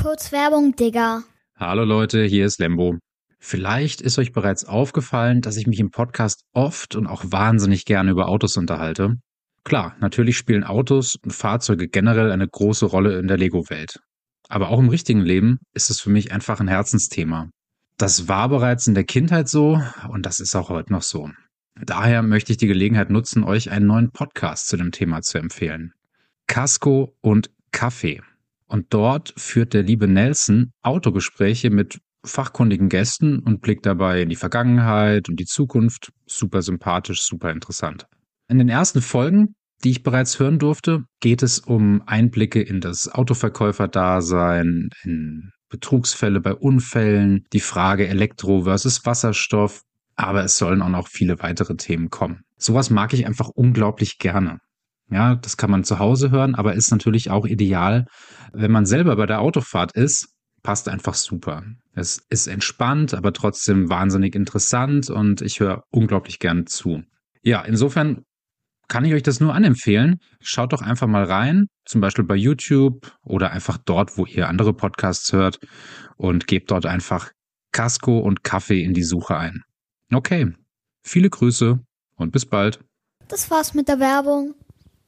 Kurz Werbung, Digga. Hallo Leute, hier ist Lembo. Vielleicht ist euch bereits aufgefallen, dass ich mich im Podcast oft und auch wahnsinnig gerne über Autos unterhalte. Klar, natürlich spielen Autos und Fahrzeuge generell eine große Rolle in der Lego-Welt. Aber auch im richtigen Leben ist es für mich einfach ein Herzensthema. Das war bereits in der Kindheit so und das ist auch heute noch so. Daher möchte ich die Gelegenheit nutzen, euch einen neuen Podcast zu dem Thema zu empfehlen. Casco und Kaffee. Und dort führt der liebe Nelson Autogespräche mit fachkundigen Gästen und blickt dabei in die Vergangenheit und die Zukunft. Super sympathisch, super interessant. In den ersten Folgen, die ich bereits hören durfte, geht es um Einblicke in das Autoverkäuferdasein, in Betrugsfälle bei Unfällen, die Frage Elektro versus Wasserstoff, aber es sollen auch noch viele weitere Themen kommen. Sowas mag ich einfach unglaublich gerne. Ja, das kann man zu Hause hören, aber ist natürlich auch ideal, wenn man selber bei der Autofahrt ist. Passt einfach super. Es ist entspannt, aber trotzdem wahnsinnig interessant und ich höre unglaublich gerne zu. Ja, insofern kann ich euch das nur anempfehlen. Schaut doch einfach mal rein, zum Beispiel bei YouTube oder einfach dort, wo ihr andere Podcasts hört und gebt dort einfach Casco und Kaffee in die Suche ein. Okay, viele Grüße und bis bald. Das war's mit der Werbung.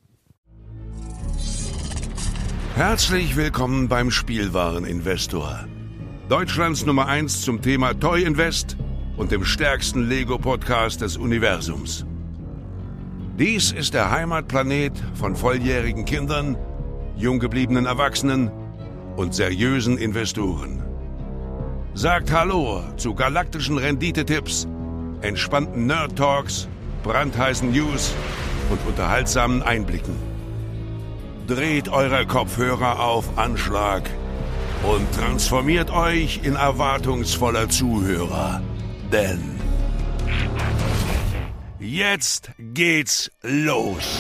Herzlich willkommen beim Spielwareninvestor. Deutschlands Nummer 1 zum Thema Toy Invest und dem stärksten Lego-Podcast des Universums. Dies ist der Heimatplanet von volljährigen Kindern, jung gebliebenen Erwachsenen und seriösen Investoren. Sagt Hallo zu galaktischen Renditetipps, entspannten Nerd-Talks, brandheißen News und unterhaltsamen Einblicken. Dreht eure Kopfhörer auf Anschlag und transformiert euch in erwartungsvoller Zuhörer. Denn jetzt geht's los.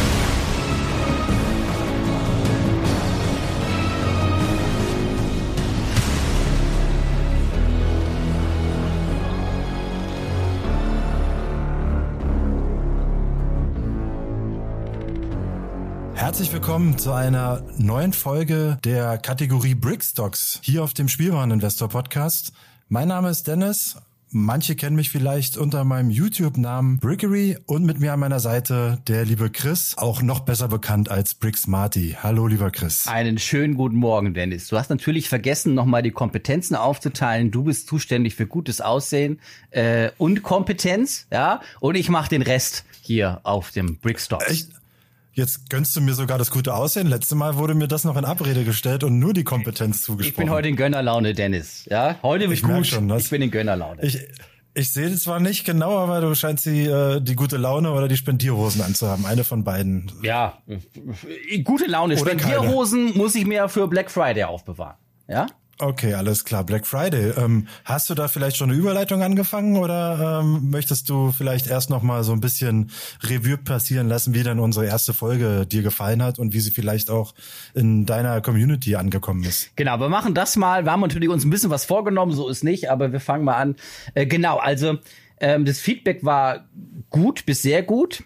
Herzlich willkommen zu einer neuen Folge der Kategorie Brickstocks hier auf dem Spielwareninvestor Podcast. Mein Name ist Dennis. Manche kennen mich vielleicht unter meinem YouTube-Namen Brickery und mit mir an meiner Seite der liebe Chris, auch noch besser bekannt als Bricksmarty. Hallo, lieber Chris. Einen schönen guten Morgen, Dennis. Du hast natürlich vergessen, nochmal die Kompetenzen aufzuteilen. Du bist zuständig für gutes Aussehen und Kompetenz, ja. Und ich mache den Rest hier auf dem Brickstocks. Echt? Jetzt gönnst du mir sogar das gute Aussehen. Letztes Mal wurde mir das noch in Abrede gestellt und nur die Kompetenz zugesprochen. Ich bin heute in Gönnerlaune, Dennis. Ja, heute bin ich gut. Schon, ich bin in Gönnerlaune. Ich sehe zwar nicht genau, aber du scheinst die gute Laune oder die Spendierhosen anzuhaben. Eine von beiden. Ja, gute Laune. Oder Spendierhosen keine. Muss ich mir für Black Friday aufbewahren. Ja? Okay, alles klar. Black Friday. Hast du da vielleicht schon eine Überleitung angefangen oder möchtest du vielleicht erst noch mal so ein bisschen Revue passieren lassen, wie denn unsere erste Folge dir gefallen hat und wie sie vielleicht auch in deiner Community angekommen ist? Genau, wir machen das mal. Wir haben natürlich uns ein bisschen was vorgenommen, so ist nicht, aber wir fangen mal an. Genau, also das Feedback war gut bis sehr gut.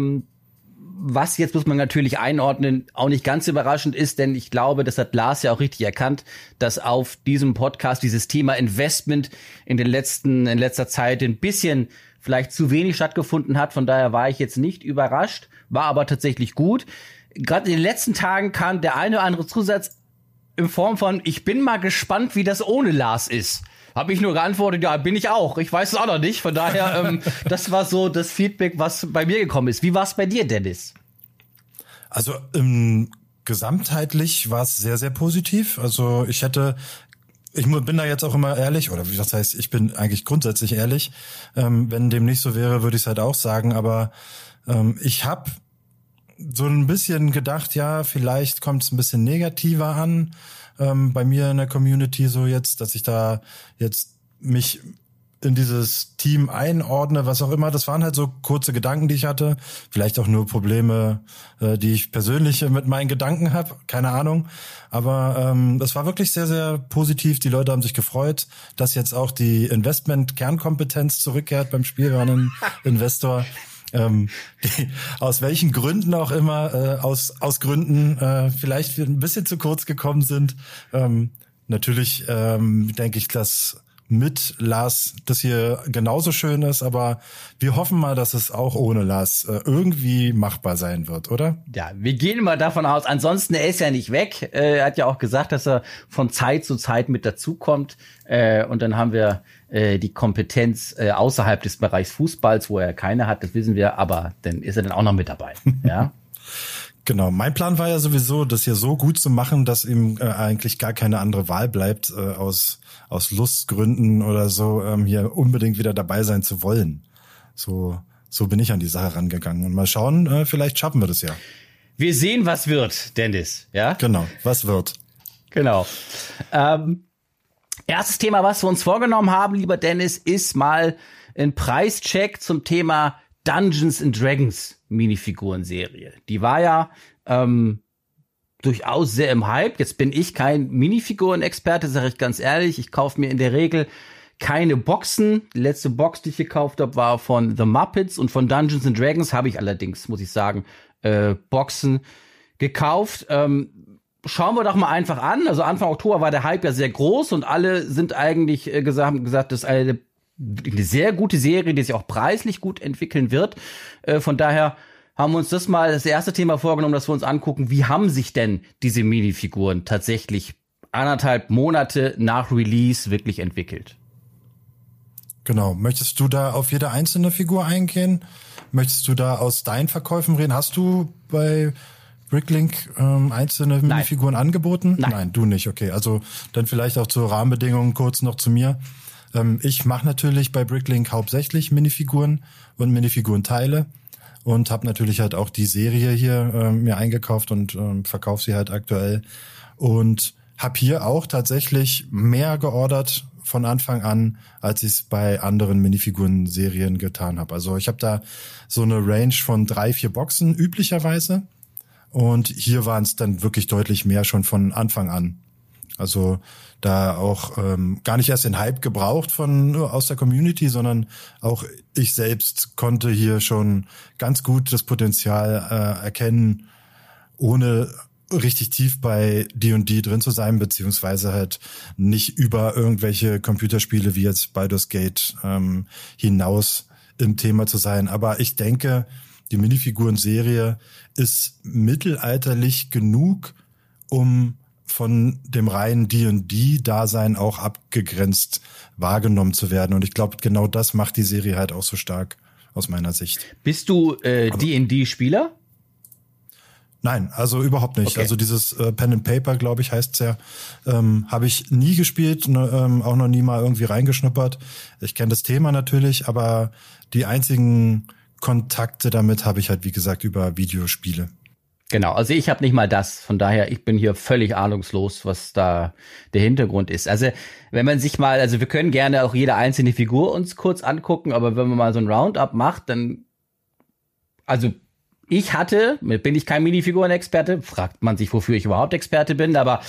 Was jetzt muss man natürlich einordnen, auch nicht ganz überraschend ist, denn ich glaube, das hat Lars ja auch richtig erkannt, dass auf diesem Podcast dieses Thema Investment in letzter Zeit ein bisschen vielleicht zu wenig stattgefunden hat. Von daher war ich jetzt nicht überrascht, war aber tatsächlich gut. Gerade in den letzten Tagen kam der eine oder andere Zusatz in Form von, ich bin mal gespannt, wie das ohne Lars ist. Habe ich nur geantwortet, ja, bin ich auch. Ich weiß es auch noch nicht. Von daher, das war so das Feedback, was bei mir gekommen ist. Wie war es bei dir, Dennis? Also gesamtheitlich war es sehr, sehr positiv. Also ich bin da jetzt auch immer ehrlich, oder das heißt, ich bin eigentlich grundsätzlich ehrlich. Wenn dem nicht so wäre, würde ich es halt auch sagen. Aber ich habe so ein bisschen gedacht, ja, vielleicht kommt es ein bisschen negativer an. Bei mir in der Community so jetzt, dass ich da jetzt mich in dieses Team einordne, was auch immer. Das waren halt so kurze Gedanken, die ich hatte. Vielleicht auch nur Probleme, die ich persönlich mit meinen Gedanken habe. Keine Ahnung. Aber das war wirklich sehr, sehr positiv. Die Leute haben sich gefreut, dass jetzt auch die Investment-Kernkompetenz zurückkehrt beim Spielwareninvestor. Die aus welchen Gründen auch immer, aus Gründen vielleicht ein bisschen zu kurz gekommen sind. natürlich denke ich, dass mit Lars das hier genauso schön ist, aber wir hoffen mal, dass es auch ohne Lars irgendwie machbar sein wird, oder? Ja, wir gehen mal davon aus. Ansonsten, er ist ja nicht weg. Er hat ja auch gesagt, dass er von Zeit zu Zeit mit dazukommt. Und dann haben wir die Kompetenz außerhalb des Bereichs Fußballs, wo er keine hat, das wissen wir, aber dann ist er dann auch noch mit dabei. Ja. Genau, mein Plan war ja sowieso, das hier so gut zu machen, dass ihm eigentlich gar keine andere Wahl bleibt, aus Lustgründen oder so, hier unbedingt wieder dabei sein zu wollen. So bin ich an die Sache rangegangen. Und mal schauen, vielleicht schaffen wir das ja. Wir sehen, was wird, Dennis. Ja? Genau, was wird. Genau. Erstes Thema, was wir uns vorgenommen haben, lieber Dennis, ist mal ein Preischeck zum Thema Dungeons & Dragons Minifiguren-Serie. Die war ja durchaus sehr im Hype. Jetzt bin ich kein Minifiguren-Experte, sage ich ganz ehrlich. Ich kaufe mir in der Regel keine Boxen. Die letzte Box, die ich gekauft habe, war von The Muppets, und von Dungeons & Dragons habe ich allerdings, muss ich sagen, Boxen gekauft. Schauen wir doch mal einfach an. Also Anfang Oktober war der Hype ja sehr groß und alle sind eigentlich gesagt, das ist eine sehr gute Serie, die sich auch preislich gut entwickeln wird. Von daher haben wir uns das erste Thema vorgenommen, dass wir uns angucken, wie haben sich denn diese Minifiguren tatsächlich 1,5 Monate nach Release wirklich entwickelt. Genau. Möchtest du da auf jede einzelne Figur eingehen? Möchtest du da aus deinen Verkäufen reden? Hast du bei Bricklink einzelne Minifiguren angeboten? Nein, du nicht. Okay, also dann vielleicht auch zu Rahmenbedingungen kurz noch zu mir. Ich mache natürlich bei Bricklink hauptsächlich Minifiguren und Minifigurenteile und habe natürlich halt auch die Serie hier mir eingekauft und verkaufe sie halt aktuell und habe hier auch tatsächlich mehr geordert von Anfang an, als ich es bei anderen Minifiguren-Serien getan habe. Also ich habe da so eine Range von 3-4 Boxen üblicherweise und hier waren es dann wirklich deutlich mehr schon von Anfang an. Also da auch gar nicht erst den Hype gebraucht aus der Community, sondern auch ich selbst konnte hier schon ganz gut das Potenzial erkennen, ohne richtig tief bei D&D drin zu sein, beziehungsweise halt nicht über irgendwelche Computerspiele wie jetzt Baldur's Gate hinaus im Thema zu sein. Aber ich denke, die Minifiguren-Serie ist mittelalterlich genug, um von dem reinen D&D-Dasein auch abgegrenzt wahrgenommen zu werden. Und ich glaube, genau das macht die Serie halt auch so stark aus meiner Sicht. Bist du D&D-Spieler? Nein, also überhaupt nicht. Okay. Also dieses Pen and Paper, glaube ich, heißt's ja, habe ich nie gespielt, auch noch nie mal irgendwie reingeschnuppert. Ich kenne das Thema natürlich, aber die einzigen Kontakte damit habe ich halt, wie gesagt, über Videospiele. Genau, also ich habe nicht mal das. Von daher, ich bin hier völlig ahnungslos, was da der Hintergrund ist. Also wenn man sich mal, also wir können gerne auch jede einzelne Figur uns kurz angucken, aber wenn man mal so ein Roundup macht, dann, also bin ich kein Minifiguren-Experte, fragt man sich, wofür ich überhaupt Experte bin, aber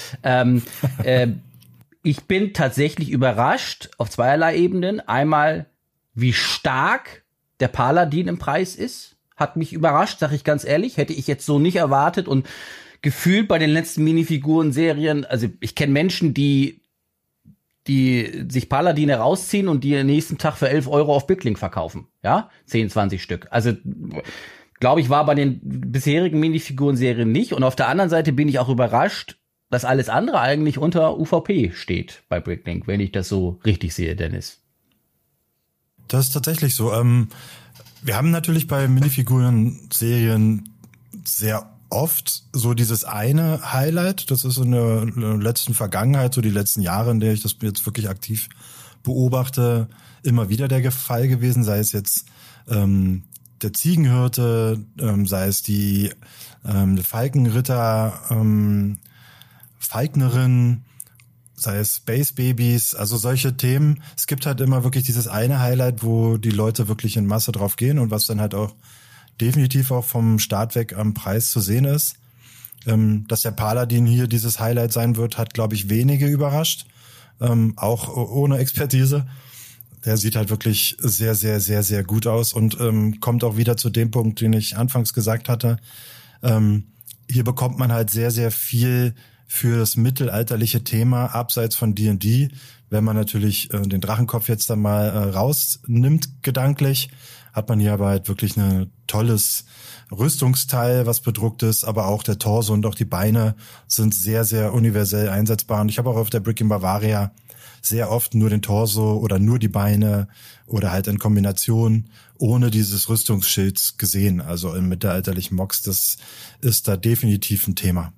ich bin tatsächlich überrascht auf zweierlei Ebenen. Einmal, wie stark der Paladin im Preis ist. Hat mich überrascht, sag ich ganz ehrlich. Hätte ich jetzt so nicht erwartet und gefühlt bei den letzten Minifiguren-Serien, also ich kenne Menschen, die sich Paladine rausziehen und die am nächsten Tag für 11 € auf Bricklink verkaufen. Ja, 10, 20 Stück. Also glaube ich, war bei den bisherigen Minifiguren-Serien nicht. Und auf der anderen Seite bin ich auch überrascht, dass alles andere eigentlich unter UVP steht bei Bricklink, wenn ich das so richtig sehe, Dennis. Das ist tatsächlich so. Wir haben natürlich bei Minifiguren-Serien sehr oft so dieses eine Highlight. Das ist in der letzten Vergangenheit, so die letzten Jahre, in der ich das jetzt wirklich aktiv beobachte, immer wieder der Fall gewesen. Sei es jetzt der Ziegenhirte, sei es die Falkenritter, Falknerin, sei es Space Babies, also solche Themen. Es gibt halt immer wirklich dieses eine Highlight, wo die Leute wirklich in Masse drauf gehen und was dann halt auch definitiv auch vom Start weg am Preis zu sehen ist. Dass der Paladin hier dieses Highlight sein wird, hat, glaube ich, wenige überrascht. Auch ohne Expertise. Der sieht halt wirklich sehr, sehr, sehr, sehr gut aus und kommt auch wieder zu dem Punkt, den ich anfangs gesagt hatte. Hier bekommt man halt sehr, sehr viel für das mittelalterliche Thema abseits von D&D, wenn man natürlich den Drachenkopf jetzt dann mal rausnimmt gedanklich, hat man hier aber halt wirklich ein tolles Rüstungsteil, was bedruckt ist, aber auch der Torso und auch die Beine sind sehr, sehr universell einsetzbar. Und ich habe auch auf der Brick in Bavaria sehr oft nur den Torso oder nur die Beine oder halt in Kombination ohne dieses Rüstungsschild gesehen. Also im mittelalterlichen Mox, das ist da definitiv ein Thema.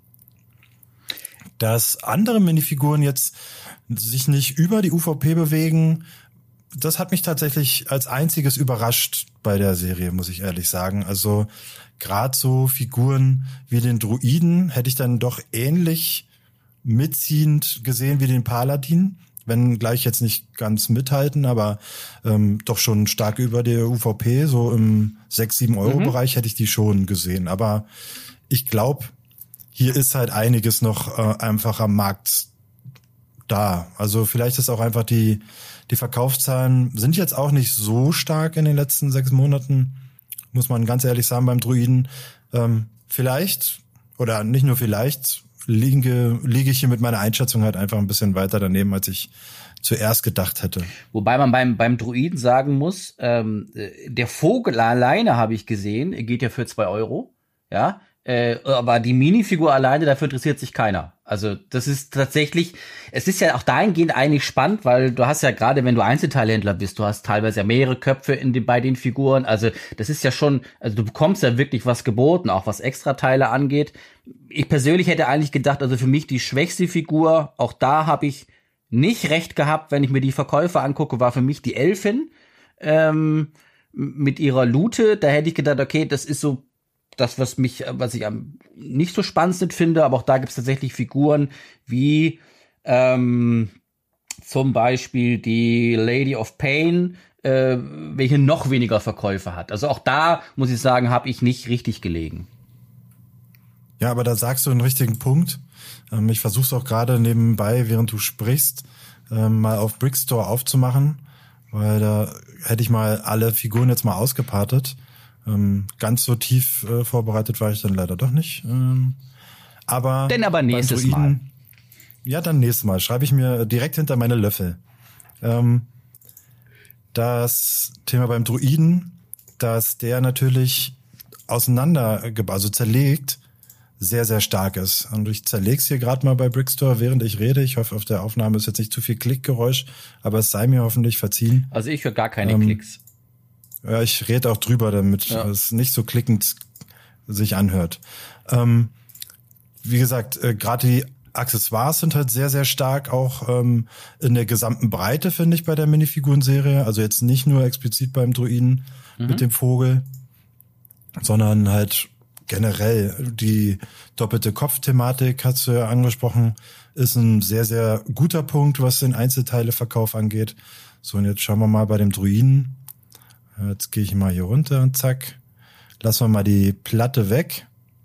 Dass andere Minifiguren jetzt sich nicht über die UVP bewegen, das hat mich tatsächlich als einziges überrascht bei der Serie, muss ich ehrlich sagen. Also gerade so Figuren wie den Druiden hätte ich dann doch ähnlich mitziehend gesehen wie den Paladin, wenn gleich jetzt nicht ganz mithalten, aber doch schon stark über der UVP, so im 6-7 Euro Bereich hätte ich die schon gesehen. Aber ich glaube, hier ist halt einiges noch einfach am Markt da. Also vielleicht ist auch einfach die Verkaufszahlen sind jetzt auch nicht so stark in den letzten 6 Monaten, muss man ganz ehrlich sagen, beim Druiden. Vielleicht, oder nicht nur vielleicht, liege ich hier mit meiner Einschätzung halt einfach ein bisschen weiter daneben, als ich zuerst gedacht hätte. Wobei man beim Druiden sagen muss, der Vogel alleine habe ich gesehen, geht ja für 2 Euro, ja. Aber die Minifigur alleine, dafür interessiert sich keiner. Also das ist tatsächlich, es ist ja auch dahingehend eigentlich spannend, weil du hast ja gerade, wenn du Einzelteilhändler bist, du hast teilweise ja mehrere Köpfe bei den Figuren. Also das ist ja schon, also du bekommst ja wirklich was geboten, auch was Extrateile angeht. Ich persönlich hätte eigentlich gedacht, also für mich die schwächste Figur, auch da habe ich nicht recht gehabt, wenn ich mir die Verkäufe angucke, war für mich die Elfin mit ihrer Lute. Da hätte ich gedacht, okay, das ist so das, was ich am nicht so spannend finde, aber auch da gibt es tatsächlich Figuren wie zum Beispiel die Lady of Pain, welche noch weniger Verkäufe hat. Also auch da, muss ich sagen, habe ich nicht richtig gelegen. Ja, aber da sagst du einen richtigen Punkt. Ich versuche es auch gerade nebenbei, während du sprichst, mal auf Brickstore aufzumachen, weil da hätte ich mal alle Figuren jetzt mal ausgepartet. Ganz so tief vorbereitet war ich dann leider doch nicht. Aber nächstes Mal. Ja, dann nächstes Mal. Schreibe ich mir direkt hinter meine Löffel. Das Thema beim Druiden, dass der natürlich also zerlegt, sehr, sehr stark ist. Und ich zerleg's hier gerade mal bei Brickstore, während ich rede. Ich hoffe, auf der Aufnahme ist jetzt nicht zu viel Klickgeräusch, aber es sei mir hoffentlich verziehen. Also ich höre gar keine Klicks. Ja, ich rede auch drüber, damit es nicht so klickend sich anhört. Wie gesagt, gerade die Accessoires sind halt sehr, sehr stark auch in der gesamten Breite, finde ich, bei der Minifigurenserie. Also jetzt nicht nur explizit beim Druiden mit dem Vogel, sondern halt generell die doppelte Kopfthematik, hast du ja angesprochen, ist ein sehr, sehr guter Punkt, was den Einzelteileverkauf angeht. So, und jetzt schauen wir mal bei dem Druiden. Jetzt gehe ich mal hier runter und zack. Lassen wir mal die Platte weg.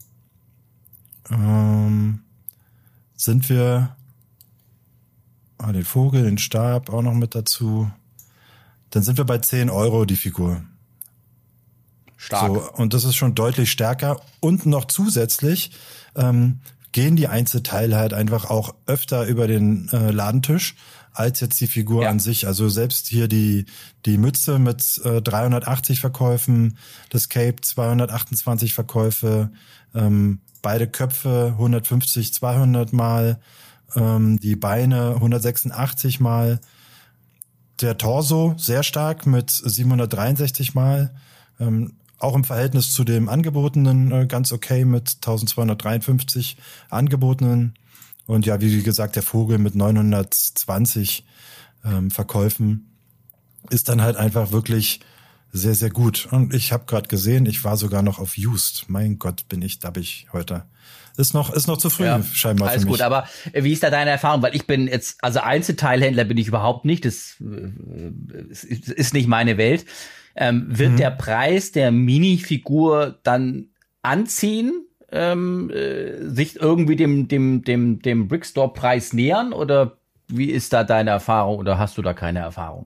Sind wir den Vogel, den Stab auch noch mit dazu. Dann sind wir bei 10 Euro die Figur. Stark. So, und das ist schon deutlich stärker. Und noch zusätzlich gehen die Einzelteile halt einfach auch öfter über den Ladentisch als jetzt die Figur an sich. Also selbst hier die Mütze mit 380 Verkäufen, das Cape 228 Verkäufe, beide Köpfe 150, 200 Mal, die Beine 186 Mal, der Torso sehr stark mit 763 Mal, auch im Verhältnis zu dem angebotenen ganz okay mit 1253 angebotenen. Und ja, wie gesagt, der Vogel mit 920 Verkäufen ist dann halt einfach wirklich sehr, sehr gut. Und ich habe gerade gesehen, ich war sogar noch auf Used. Mein Gott, bin ich dabbig heute. Ist noch zu früh scheinbar alles für mich. Gut, aber wie ist da deine Erfahrung? Weil ich bin jetzt, also Einzelteilhändler bin ich überhaupt nicht. Das ist nicht meine Welt. Wird der Preis der Minifigur dann anziehen? Sich irgendwie dem Brickstore-Preis nähern, oder wie ist da deine Erfahrung, oder hast du da keine Erfahrung?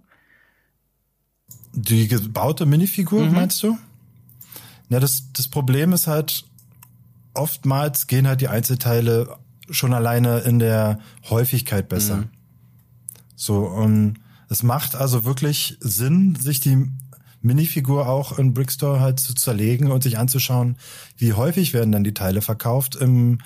Die gebaute Minifigur, meinst du? Ja, das Problem ist halt, oftmals gehen halt die Einzelteile schon alleine in der Häufigkeit besser. So, und es macht also wirklich Sinn, sich die Minifigur auch in Brickstore halt zu zerlegen und sich anzuschauen, wie häufig werden dann die Teile verkauft im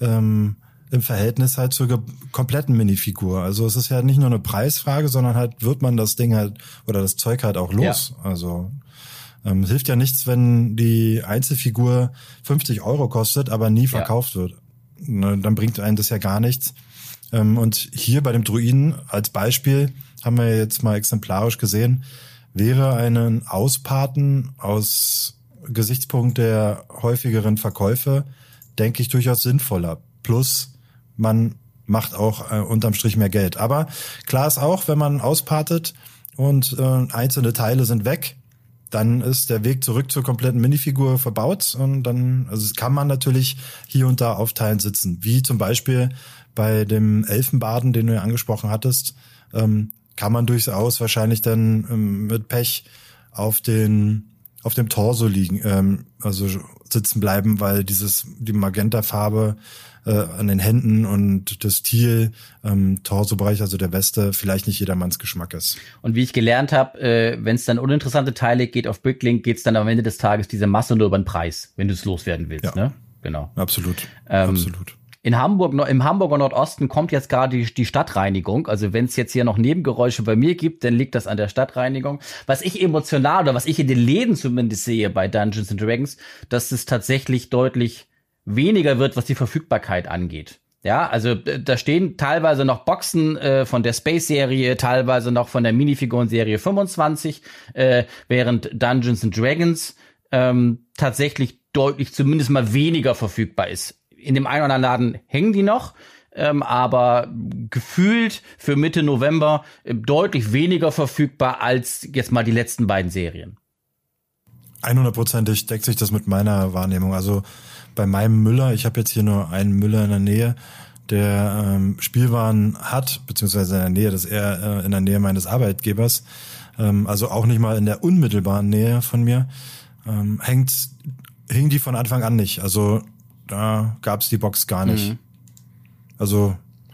Verhältnis halt zur kompletten Minifigur. Also es ist ja nicht nur eine Preisfrage, sondern halt wird man das Ding halt oder das Zeug halt auch los. Ja. Also hilft ja nichts, wenn die Einzelfigur 50 € kostet, aber nie verkauft wird. Dann bringt einen das ja gar nichts. Und hier bei dem Druiden als Beispiel haben wir jetzt mal exemplarisch gesehen, wäre einen Auspaten aus Gesichtspunkt der häufigeren Verkäufe, denke ich, durchaus sinnvoller. Plus, man macht auch unterm Strich mehr Geld. Aber klar ist auch, wenn man auspartet und einzelne Teile sind weg, dann ist der Weg zurück zur kompletten Minifigur verbaut und dann, also kann man natürlich hier und da auf Teilen sitzen. Wie zum Beispiel bei dem Elfenbaden, den du ja angesprochen hattest, kann man durchaus wahrscheinlich dann mit Pech auf dem Torso liegen, also sitzen bleiben, weil die Magenta-Farbe an den Händen und das Teal, Torso-Bereich, also der Weste, vielleicht nicht jedermanns Geschmack ist. Und wie ich gelernt habe, wenn es dann uninteressante Teile geht auf Bricklink, geht's dann am Ende des Tages diese Masse nur über den Preis, wenn du es loswerden willst, ne? Genau. Absolut. Absolut. Im Hamburger Nordosten kommt jetzt gerade die Stadtreinigung. Also wenn es jetzt hier noch Nebengeräusche bei mir gibt, dann liegt das an der Stadtreinigung. Was ich emotional oder was ich in den Läden zumindest sehe bei Dungeons & Dragons, dass es tatsächlich deutlich weniger wird, was die Verfügbarkeit angeht. Ja, also da stehen teilweise noch Boxen von der Space-Serie, teilweise noch von der Minifiguren-Serie 25, während Dungeons & Dragons tatsächlich deutlich zumindest mal weniger verfügbar ist. In dem einen oder anderen Laden hängen die noch, aber gefühlt für Mitte November deutlich weniger verfügbar als jetzt mal die letzten beiden Serien. 100%ig deckt sich das mit meiner Wahrnehmung. Also bei meinem Müller, ich habe jetzt hier nur einen Müller in der Nähe, der Spielwaren hat, beziehungsweise in der Nähe, das ist eher in der Nähe meines Arbeitgebers, also auch nicht mal in der unmittelbaren Nähe von mir, hing die von Anfang an nicht. Also da gab's die Box gar nicht. Also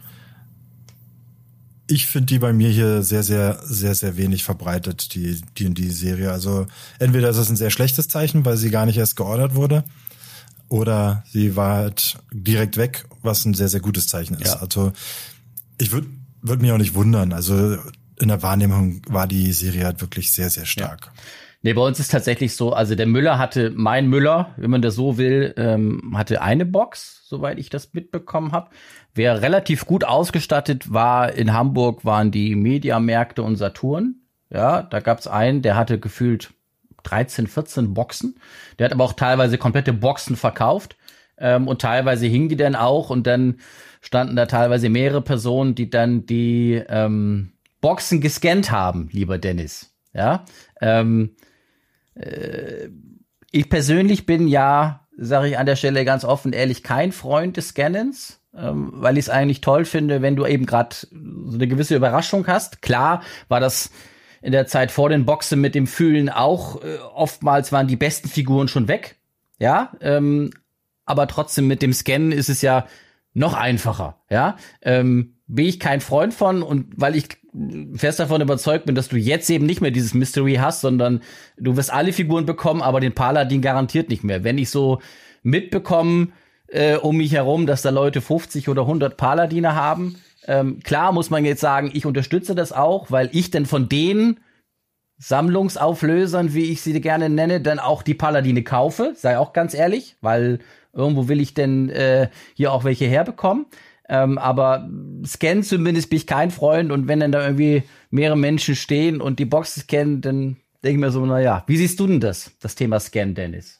ich finde die bei mir hier sehr, sehr, sehr, sehr wenig verbreitet, die D&D-Serie. Also entweder ist es ein sehr schlechtes Zeichen, weil sie gar nicht erst geordert wurde, oder sie war halt direkt weg, was ein sehr, sehr gutes Zeichen ist. Ja. Also ich würde mich auch nicht wundern. Also in der Wahrnehmung war die Serie halt wirklich sehr, sehr stark. Ja. Nee, bei uns ist tatsächlich so, also mein Müller, wenn man das so will, hatte eine Box, soweit ich das mitbekommen habe. Wer relativ gut ausgestattet war in Hamburg, waren die Mediamärkte und Saturn. Ja, da gab's einen, der hatte gefühlt 13, 14 Boxen. Der hat aber auch teilweise komplette Boxen verkauft. Und teilweise hingen die dann auch und dann standen da teilweise mehrere Personen, die dann die Boxen gescannt haben, lieber Dennis. Ja, ich persönlich bin ja, sage ich an der Stelle ganz offen ehrlich, kein Freund des Scannens, weil ich es eigentlich toll finde, wenn du eben gerade so eine gewisse Überraschung hast. Klar war das in der Zeit vor den Boxen mit dem Fühlen auch, oftmals waren die besten Figuren schon weg, ja, aber trotzdem mit dem Scannen ist es ja noch einfacher, ja, bin ich kein Freund von, und weil ich fest davon überzeugt bin, dass du jetzt eben nicht mehr dieses Mystery hast, sondern du wirst alle Figuren bekommen, aber den Paladin garantiert nicht mehr. Wenn ich so mitbekomme um mich herum, dass da Leute 50 oder 100 Paladine haben, klar muss man jetzt sagen, ich unterstütze das auch, weil ich denn von den Sammlungsauflösern, wie ich sie gerne nenne, dann auch die Paladine kaufe, sei auch ganz ehrlich, weil irgendwo will ich denn hier auch welche herbekommen. Aber Scan zumindest bin ich kein Freund, und wenn dann da irgendwie mehrere Menschen stehen und die Box scannen, dann denke ich mir so, naja, wie siehst du denn das Thema Scan, Dennis?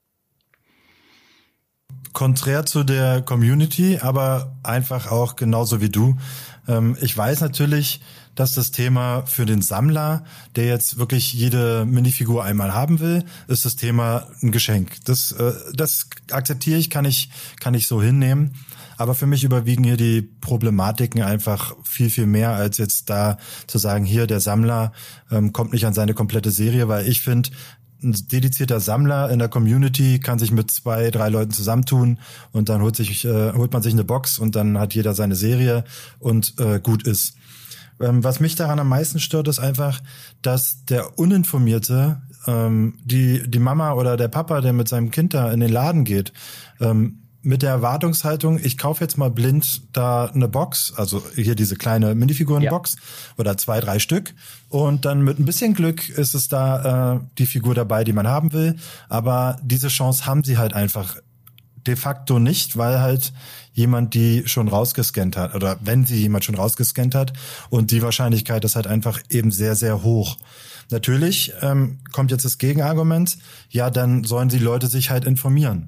Konträr zu der Community, aber einfach auch genauso wie du. Ich weiß natürlich, dass das Thema für den Sammler, der jetzt wirklich jede Minifigur einmal haben will, ist das Thema ein Geschenk. Das akzeptiere ich, kann ich so hinnehmen. Aber für mich überwiegen hier die Problematiken einfach viel, viel mehr, als jetzt da zu sagen, hier der Sammler kommt nicht an seine komplette Serie, weil ich finde, ein dedizierter Sammler in der Community kann sich mit 2, 3 Leuten zusammentun und dann holt man sich eine Box und dann hat jeder seine Serie und gut ist. Was mich daran am meisten stört, ist einfach, dass der Uninformierte, die Mama oder der Papa, der mit seinem Kind da in den Laden geht, mit der Erwartungshaltung, ich kaufe jetzt mal blind da eine Box, also hier diese kleine Minifigurenbox oder 2, 3 Stück und dann mit ein bisschen Glück ist es da die Figur dabei, die man haben will, aber diese Chance haben sie halt einfach de facto nicht, weil halt jemand die schon rausgescannt hat oder wenn sie jemand schon rausgescannt hat und die Wahrscheinlichkeit ist halt einfach eben sehr, sehr hoch. Natürlich kommt jetzt das Gegenargument, ja, dann sollen die Leute sich halt informieren.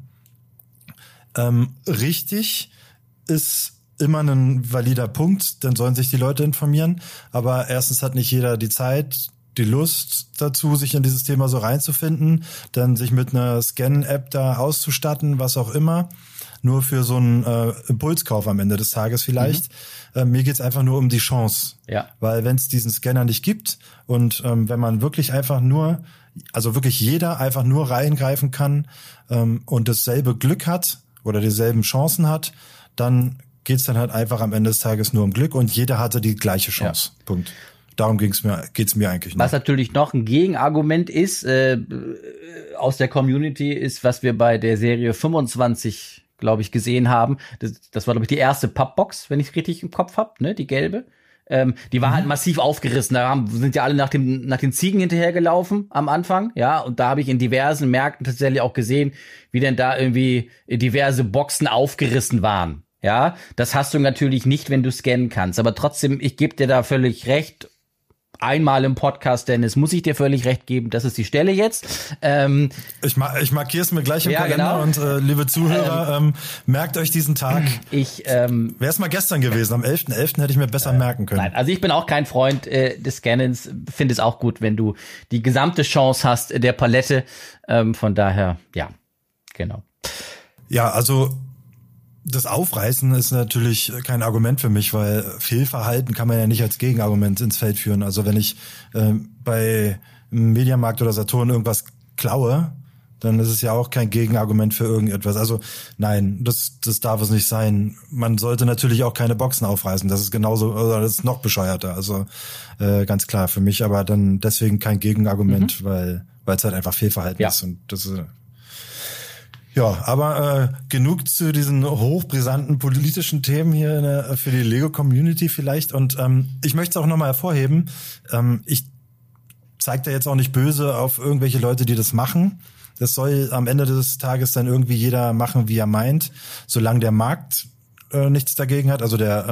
Richtig ist immer ein valider Punkt, dann sollen sich die Leute informieren, aber erstens hat nicht jeder die Zeit, die Lust dazu, sich in dieses Thema so reinzufinden, dann sich mit einer Scan-App da auszustatten, was auch immer, nur für so einen Impulskauf am Ende des Tages vielleicht. Mir geht's einfach nur um die Chance, weil wenn es diesen Scanner nicht gibt und wenn man wirklich einfach nur, also wirklich jeder einfach nur reingreifen kann und dasselbe Glück hat, oder dieselben Chancen hat, dann geht's dann halt einfach am Ende des Tages nur um Glück und jeder hatte die gleiche Chance. Ja. Punkt. Darum geht's mir eigentlich noch. Was natürlich noch ein Gegenargument ist, aus der Community ist, was wir bei der Serie 25, glaube ich, gesehen haben. Das war, glaube ich, die erste Pappbox, wenn ich es richtig im Kopf habe, ne, die gelbe. Die war halt massiv aufgerissen. Sind ja alle nach den Ziegen hinterhergelaufen am Anfang, ja. Und da habe ich in diversen Märkten tatsächlich auch gesehen, wie denn da irgendwie diverse Boxen aufgerissen waren, ja. Das hast du natürlich nicht, wenn du scannen kannst. Aber trotzdem, ich gebe dir da völlig recht. Einmal im Podcast, Dennis, muss ich dir völlig recht geben, das ist die Stelle jetzt. Ich markiere es mir gleich im Kalender genau. Und liebe Zuhörer, merkt euch diesen Tag. Wäre es mal gestern gewesen, am 11.11. hätte ich mir besser merken können. Nein, also ich bin auch kein Freund des Scannens, finde es auch gut, wenn du die gesamte Chance hast der Palette. Von daher, ja, genau. Ja, also das Aufreißen ist natürlich kein Argument für mich, weil Fehlverhalten kann man ja nicht als Gegenargument ins Feld führen. Also wenn ich bei Mediamarkt oder Saturn irgendwas klaue, dann ist es ja auch kein Gegenargument für irgendetwas. Also nein, das darf es nicht sein. Man sollte natürlich auch keine Boxen aufreißen. Das ist genauso, oder das ist noch bescheuerter. Also ganz klar für mich, aber dann deswegen kein Gegenargument, weil es halt einfach Fehlverhalten ist. Und das ist ja, aber genug zu diesen hochbrisanten politischen Themen hier für die Lego-Community vielleicht. Und ich möchte es auch nochmal hervorheben. Ich zeige da jetzt auch nicht böse auf irgendwelche Leute, die das machen. Das soll am Ende des Tages dann irgendwie jeder machen, wie er meint, solange der Markt nichts dagegen hat, also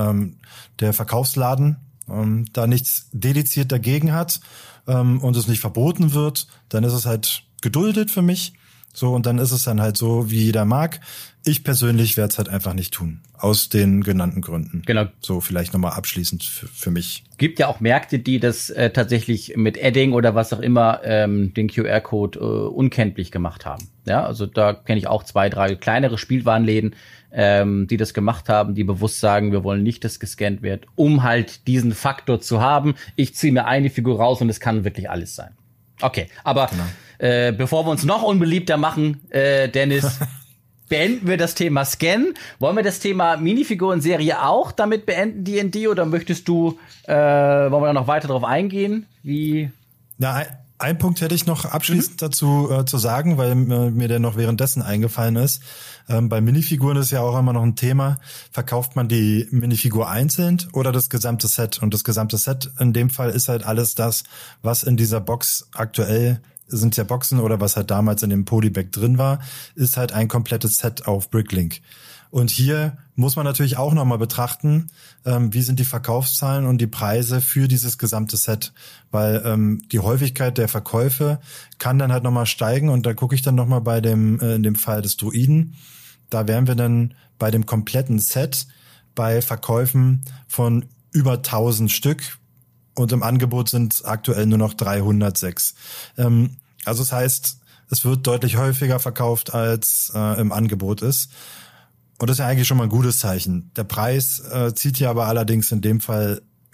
der Verkaufsladen da nichts dediziert dagegen hat und es nicht verboten wird, dann ist es halt geduldet für mich. So, und dann ist es dann halt so, wie jeder mag. Ich persönlich werde es halt einfach nicht tun. Aus den genannten Gründen. Genau. So, vielleicht nochmal abschließend für mich. Gibt ja auch Märkte, die das tatsächlich mit Adding oder was auch immer den QR-Code unkenntlich gemacht haben. Ja, also da kenne ich auch 2, 3 kleinere Spielwarenläden, die das gemacht haben, die bewusst sagen, wir wollen nicht, dass gescannt wird, um halt diesen Faktor zu haben. Ich ziehe mir eine Figur raus und es kann wirklich alles sein. Okay, aber bevor wir uns noch unbeliebter machen, Dennis, beenden wir das Thema Scan. Wollen wir das Thema Minifiguren-Serie auch damit beenden, D&D, oder möchtest du, wollen wir da noch weiter drauf eingehen? Wie? Ja, ein Punkt hätte ich noch abschließend dazu zu sagen, weil mir der noch währenddessen eingefallen ist. Bei Minifiguren ist ja auch immer noch ein Thema. Verkauft man die Minifigur einzeln oder das gesamte Set? Und das gesamte Set in dem Fall ist halt alles das, was in dieser Box aktuell sind ja Boxen oder was halt damals in dem Polybag drin war, ist halt ein komplettes Set auf Bricklink. Und hier muss man natürlich auch nochmal betrachten, wie sind die Verkaufszahlen und die Preise für dieses gesamte Set. Weil die Häufigkeit der Verkäufe kann dann halt nochmal steigen. Und da gucke ich dann nochmal bei in dem Fall des Druiden. Da wären wir dann bei dem kompletten Set bei Verkäufen von über 1000 Stück. Und im Angebot sind aktuell nur noch 306. Also das heißt, es wird deutlich häufiger verkauft, als im Angebot ist. Und das ist ja eigentlich schon mal ein gutes Zeichen. Der Preis zieht ja aber allerdings in dem Fall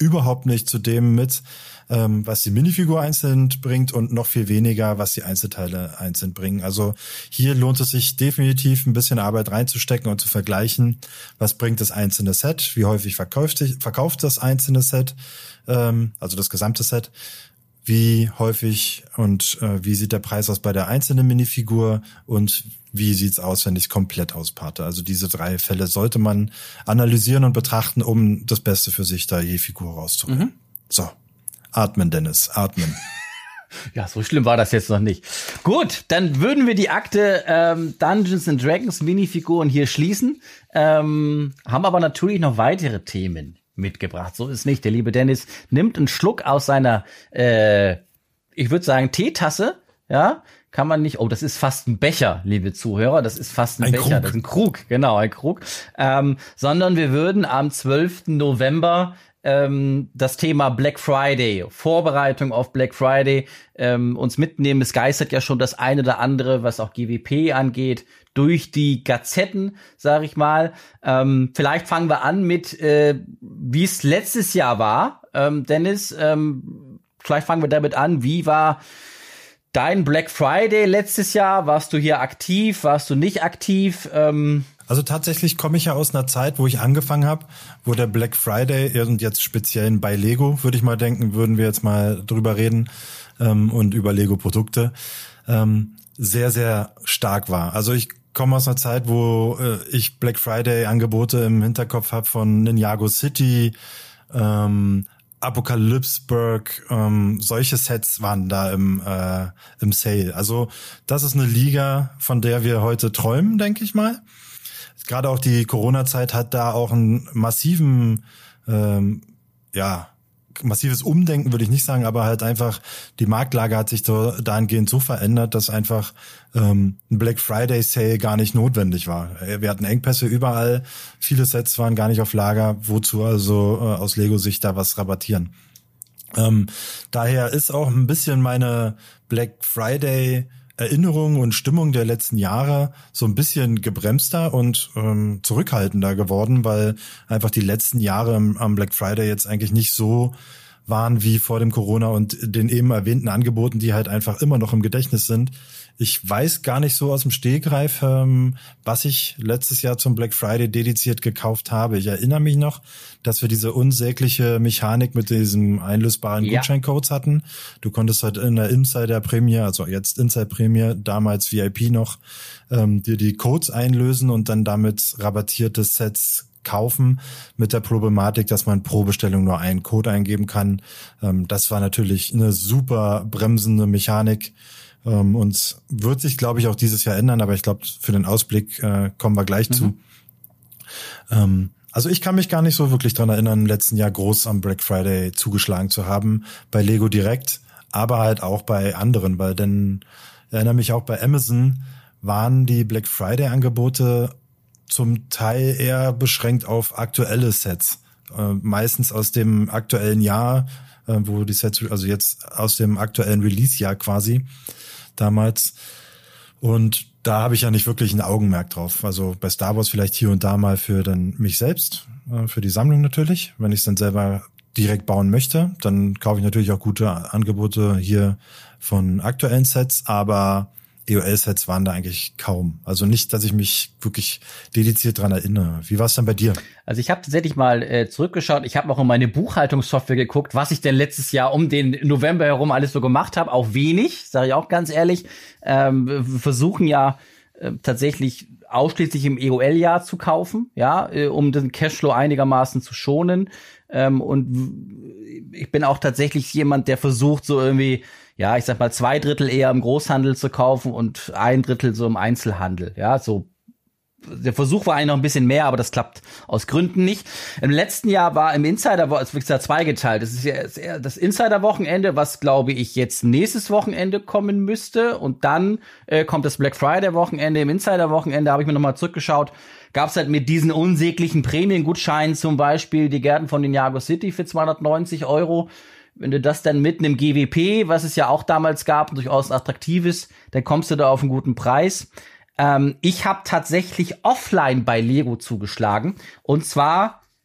überhaupt nicht zu dem mit, was die Minifigur einzeln bringt und noch viel weniger, was die Einzelteile einzeln bringen. Also hier lohnt es sich definitiv ein bisschen Arbeit reinzustecken und zu vergleichen, was bringt das einzelne Set, wie häufig verkauft das einzelne Set, also das gesamte Set, wie häufig und wie sieht der Preis aus bei der einzelnen Minifigur und wie sieht's aus, wenn ich komplett ausparte. Also diese 3 Fälle sollte man analysieren und betrachten, um das Beste für sich da je Figur rauszuholen. So. Atmen, Dennis, atmen. Ja, so schlimm war das jetzt noch nicht. Gut, dann würden wir die Akte Dungeons and Dragons Minifiguren hier schließen, haben aber natürlich noch weitere Themen mitgebracht. So ist nicht. Der liebe Dennis nimmt einen Schluck aus seiner, ich würde sagen, Teetasse, ja, kann man nicht, oh, das ist fast ein Becher, liebe Zuhörer, das ist fast ein Becher, Krug. das ist ein Krug, genau, ein Krug, sondern wir würden am 12. November das Thema Black Friday, Vorbereitung auf Black Friday, uns mitnehmen. Es geistert ja schon das eine oder andere, was auch GWP angeht, durch die Gazetten, sage ich mal. Vielleicht fangen wir an mit, wie es letztes Jahr war, Dennis. Vielleicht fangen wir damit an. Wie war dein Black Friday letztes Jahr? Warst du hier aktiv? Warst du nicht aktiv? Also tatsächlich komme ich ja aus einer Zeit, wo ich angefangen habe, wo der Black Friday und jetzt speziell bei Lego, würde ich mal denken, würden wir jetzt mal drüber reden und über Lego-Produkte, sehr, sehr stark war. Also ich komme aus einer Zeit, wo ich Black Friday-Angebote im Hinterkopf habe von Ninjago City, Apocalypseburg, solche Sets waren da im Sale. Also das ist eine Liga, von der wir heute träumen, denke ich mal. Gerade auch die Corona-Zeit hat da auch einen massives Umdenken, würde ich nicht sagen, aber halt einfach die Marktlage hat sich dahingehend so verändert, dass einfach ein Black Friday Sale gar nicht notwendig war. Wir hatten Engpässe überall, viele Sets waren gar nicht auf Lager, wozu also aus Lego-Sicht da was rabattieren. Daher ist auch ein bisschen meine Black Friday Erinnerung und Stimmung der letzten Jahre so ein bisschen gebremster und zurückhaltender geworden, weil einfach die letzten Jahre am Black Friday jetzt eigentlich nicht so waren wie vor dem Corona und den eben erwähnten Angeboten, die halt einfach immer noch im Gedächtnis sind. Ich weiß gar nicht so aus dem Stegreif, was ich letztes Jahr zum Black Friday dediziert gekauft habe. Ich erinnere mich noch, dass wir diese unsägliche Mechanik mit diesem einlösbaren Gutscheincodes hatten. Du konntest halt in der Insider-Prämie, also jetzt Inside-Prämie, damals VIP noch, dir die Codes einlösen und dann damit rabattierte Sets kaufen, mit der Problematik, dass man pro Bestellung nur einen Code eingeben kann. Das war natürlich eine super bremsende Mechanik. Und wird sich, glaube ich, auch dieses Jahr ändern, aber ich glaube, für den Ausblick kommen wir gleich zu. Also ich kann mich gar nicht so wirklich dran erinnern, im letzten Jahr groß am Black Friday zugeschlagen zu haben, bei Lego direkt, aber halt auch bei anderen, weil denn, ich erinnere mich auch bei Amazon, waren die Black Friday Angebote zum Teil eher beschränkt auf aktuelle Sets, meistens aus dem aktuellen Jahr, wo die Sets, also jetzt aus dem aktuellen Release-Jahr quasi, damals. Und da habe ich ja nicht wirklich ein Augenmerk drauf. Also bei Star Wars vielleicht hier und da mal für dann mich selbst, für die Sammlung natürlich. Wenn ich es dann selber direkt bauen möchte, dann kaufe ich natürlich auch gute Angebote hier von aktuellen Sets, aber EOL-Sets waren da eigentlich kaum. Also nicht, dass ich mich wirklich dediziert dran erinnere. Wie war es denn bei dir? Also ich habe tatsächlich mal zurückgeschaut. Ich habe auch in meine Buchhaltungssoftware geguckt, was ich denn letztes Jahr um den November herum alles so gemacht habe. Auch wenig, sage ich auch ganz ehrlich. Wir versuchen ja tatsächlich ausschließlich im EOL-Jahr zu kaufen, ja, um den Cashflow einigermaßen zu schonen. Und ich bin auch tatsächlich jemand, der versucht so irgendwie, ja, ich sag mal 2/3 eher im Großhandel zu kaufen und 1/3 so im Einzelhandel. Ja, so der Versuch war eigentlich noch ein bisschen mehr, aber das klappt aus Gründen nicht. Im letzten Jahr war im Insider, es ist ja zweigeteilt. Das ist ja das Insider-Wochenende, was glaube ich jetzt nächstes Wochenende kommen müsste. Und dann kommt das Black Friday-Wochenende. Im Insider-Wochenende habe ich mir nochmal zurückgeschaut. Gab es halt mit diesen unsäglichen Prämiengutscheinen zum Beispiel die Gärten von Ninjago City für 290 €. Wenn du das dann mit einem GWP, was es ja auch damals gab, durchaus attraktiv ist, dann kommst du da auf einen guten Preis. Ich habe tatsächlich offline bei Lego zugeschlagen. Und zwar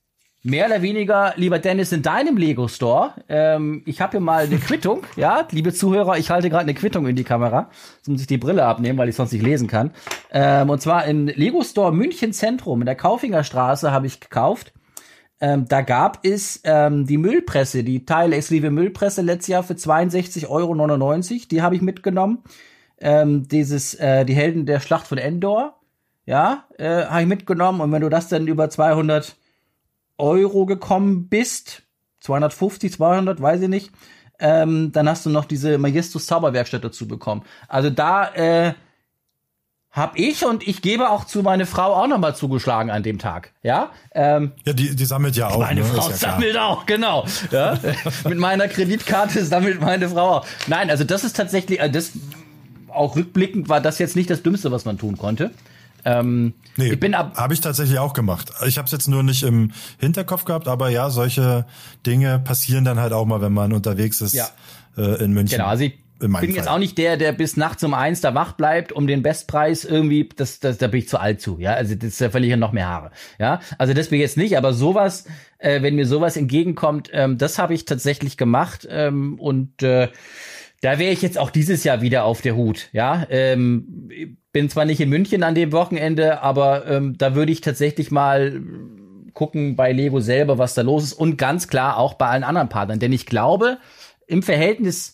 mehr oder weniger, lieber Dennis, in deinem Lego Store. Ich habe hier mal eine Quittung, ja, liebe Zuhörer, ich halte gerade eine Quittung in die Kamera. Jetzt muss ich die Brille abnehmen, weil ich sonst nicht lesen kann. Und zwar in Lego Store München Zentrum, in der Kaufingerstraße habe ich gekauft. Da gab es die Müllpresse, die teilexklusive Müllpresse letztes Jahr für 62,99 €. Die habe ich mitgenommen. Die Helden der Schlacht von Endor, ja, habe ich mitgenommen. Und wenn du das dann über 200 € gekommen bist, 250, 200, weiß ich nicht, dann hast du noch diese Majestus Zauberwerkstatt dazu bekommen. Also da hab ich, und ich gebe auch zu, meine Frau auch nochmal zugeschlagen an dem Tag, ja. Ja, die sammelt ja auch. Meine Frau sammelt auch, genau. Ja? Mit meiner Kreditkarte sammelt meine Frau auch. Nein, also das ist tatsächlich, auch rückblickend war das jetzt nicht das Dümmste, was man tun konnte. Nee, habe ich tatsächlich auch gemacht. Ich habe es jetzt nur nicht im Hinterkopf gehabt, aber ja, solche Dinge passieren dann halt auch mal, wenn man unterwegs ist in München. Genau, also ich bin jetzt auch nicht der bis nachts um 1 da wach bleibt, um den Bestpreis irgendwie, da bin ich zu alt zu, ja, also das verliere ich noch mehr Haare, ja, also das bin ich jetzt nicht, aber sowas, wenn mir sowas entgegenkommt, das habe ich tatsächlich gemacht, und da wäre ich jetzt auch dieses Jahr wieder auf der Hut, ja, bin zwar nicht in München an dem Wochenende, aber da würde ich tatsächlich mal gucken bei Lego selber, was da los ist, und ganz klar auch bei allen anderen Partnern, denn ich glaube, im Verhältnis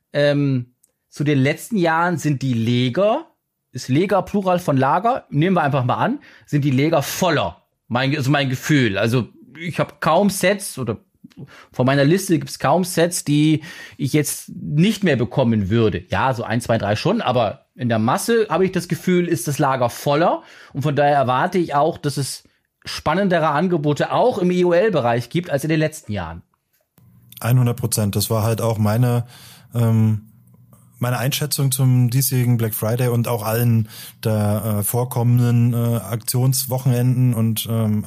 zu den letzten Jahren sind die Leger, ist Leger Plural von Lager, nehmen wir einfach mal an, sind die Leger voller. Mein Gefühl. Also ich habe kaum Sets, oder von meiner Liste gibt es kaum Sets, die ich jetzt nicht mehr bekommen würde. Ja, so 1, 2, 3 schon, aber in der Masse habe ich das Gefühl, ist das Lager voller. Und von daher erwarte ich auch, dass es spannendere Angebote auch im EOL-Bereich gibt als in den letzten Jahren. 100%. Das war halt auch meine Einschätzung zum diesjährigen Black Friday und auch allen der vorkommenden Aktionswochenenden und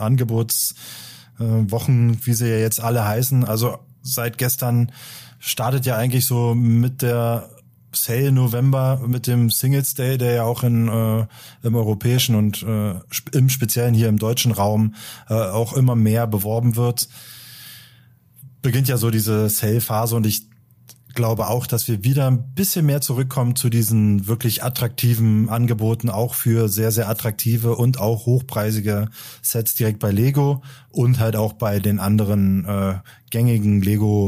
Angebotswochen, wie sie ja jetzt alle heißen. Also seit gestern startet ja eigentlich so mit der Sale November, mit dem Singles Day, der ja auch im europäischen und im Speziellen hier im deutschen Raum auch immer mehr beworben wird. Beginnt ja so diese Sale-Phase, und ich glaube auch, dass wir wieder ein bisschen mehr zurückkommen zu diesen wirklich attraktiven Angeboten, auch für sehr, sehr attraktive und auch hochpreisige Sets direkt bei Lego und halt auch bei den anderen gängigen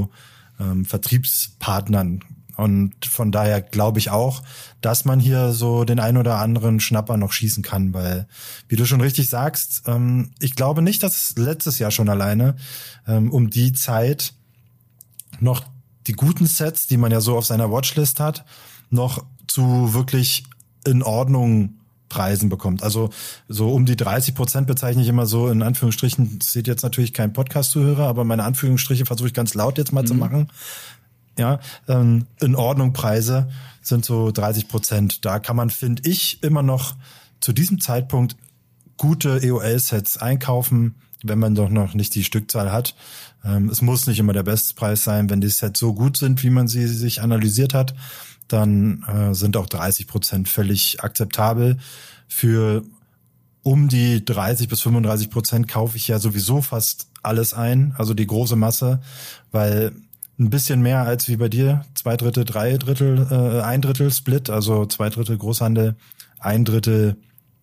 Lego-Vertriebspartnern. Und von daher glaube ich auch, dass man hier so den ein oder anderen Schnapper noch schießen kann, weil, wie du schon richtig sagst, ich glaube nicht, dass letztes Jahr schon alleine um die Zeit noch die guten Sets, die man ja so auf seiner Watchlist hat, noch zu wirklich in Ordnung Preisen bekommt. Also so um die 30% bezeichne ich immer so in Anführungsstrichen. Das seht jetzt natürlich kein Podcast-Zuhörer, aber meine Anführungsstriche versuche ich ganz laut jetzt mal zu machen. Ja, in Ordnung Preise sind so 30%. Da kann man, finde ich, immer noch zu diesem Zeitpunkt gute EOL-Sets einkaufen, wenn man doch noch nicht die Stückzahl hat. Es muss nicht immer der Bestpreis sein. Wenn die Sets so gut sind, wie man sie sich analysiert hat, dann sind auch 30% völlig akzeptabel. Für um die 30-35% kaufe ich ja sowieso fast alles ein, also die große Masse, weil ein bisschen mehr als wie bei dir, 2/3, 3/3, 1/3 Split, also 2/3 Großhandel, 1/3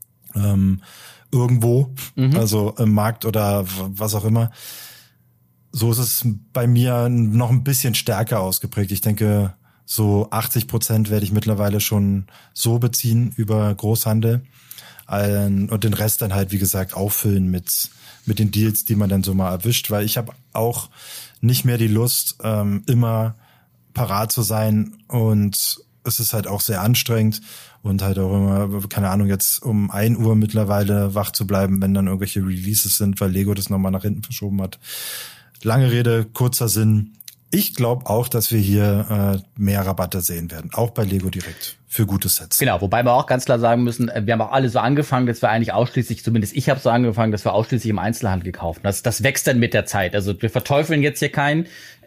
irgendwo, also im Markt oder was auch immer. So ist es bei mir noch ein bisschen stärker ausgeprägt. Ich denke, so 80% werde ich mittlerweile schon so beziehen über Großhandel und den Rest dann halt, wie gesagt, auffüllen mit den Deals, die man dann so mal erwischt, weil ich habe auch nicht mehr die Lust, immer parat zu sein, und es ist halt auch sehr anstrengend und halt auch immer, keine Ahnung, jetzt um 1 Uhr mittlerweile wach zu bleiben, wenn dann irgendwelche Releases sind, weil Lego das nochmal nach hinten verschoben hat. Lange Rede, kurzer Sinn. Ich glaube auch, dass wir hier mehr Rabatte sehen werden, auch bei Lego direkt, für gute Sets. Genau, wobei wir auch ganz klar sagen müssen, wir haben auch alle so angefangen, dass wir eigentlich ausschließlich, zumindest ich habe so angefangen, dass wir ausschließlich im Einzelhandel gekauft haben. Das wächst dann mit der Zeit. Also wir verteufeln jetzt hier keinen.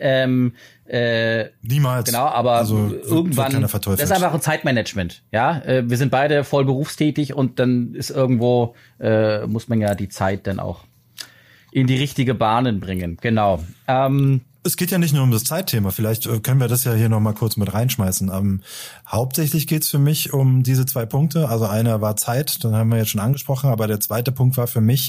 Niemals. Genau, aber also, irgendwann, das ist einfach ein Zeitmanagement. Ja, wir sind beide voll berufstätig, und dann ist irgendwo, muss man ja die Zeit dann auch in die richtige Bahnen bringen. Genau. Es geht ja nicht nur um das Zeitthema, vielleicht können wir das ja hier nochmal kurz mit reinschmeißen. Hauptsächlich geht's für mich um diese 2 Punkte. Also einer war Zeit, den haben wir jetzt schon angesprochen, aber der zweite Punkt war für mich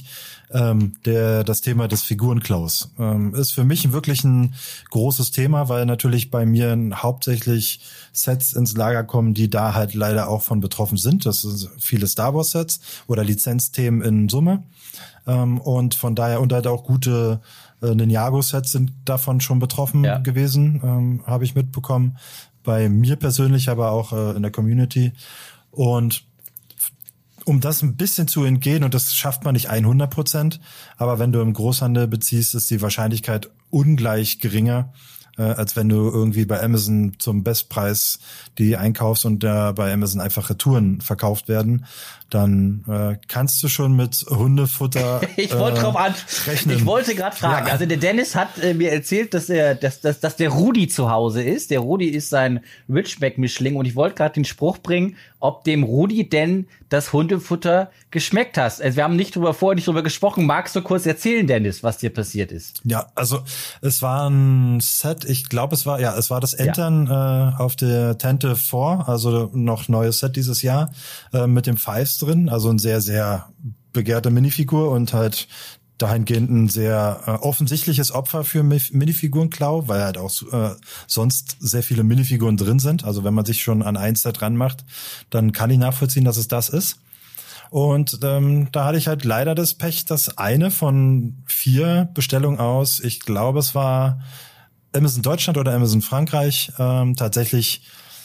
das Thema des Figurenklaus. Ist für mich wirklich ein großes Thema, weil natürlich bei mir hauptsächlich Sets ins Lager kommen, die da halt leider auch von betroffen sind. Das sind viele Star Wars Sets oder Lizenzthemen in Summe. Und von daher, und halt auch gute Ninjago-Sets sind davon schon betroffen gewesen, habe ich mitbekommen. Bei mir persönlich, aber auch in der Community. Und um das ein bisschen zu entgehen, und das schafft man nicht 100%, aber wenn du im Großhandel beziehst, ist die Wahrscheinlichkeit ungleich geringer, als wenn du irgendwie bei Amazon zum Bestpreis die einkaufst und da bei Amazon einfach Retouren verkauft werden, dann kannst du schon mit Hundefutter Ich wollte drauf rechnen. Ich wollte gerade fragen. Ja. Also der Dennis hat mir erzählt, dass der Rudi zu Hause ist. Der Rudi ist sein Ridgeback-Mischling und ich wollte gerade den Spruch bringen, ob dem Rudi denn das Hundefutter geschmeckt hat. Also wir haben vorher nicht drüber gesprochen. Magst du kurz erzählen, Dennis, was dir passiert ist? Ja, also es war ein Set, ich glaube es war das Entern auf der Tente 4, also noch neues Set dieses Jahr, mit dem Fives drin, also ein sehr, sehr begehrte Minifigur und halt dahingehend ein sehr offensichtliches Opfer für Minifigurenklau, weil halt auch sonst sehr viele Minifiguren drin sind. Also wenn man sich schon an ein Set ranmacht, dann kann ich nachvollziehen, dass es das ist. Und da hatte ich halt leider das Pech, dass eine von 4 Bestellungen aus, ich glaube es war Amazon Deutschland oder Amazon Frankreich, tatsächlich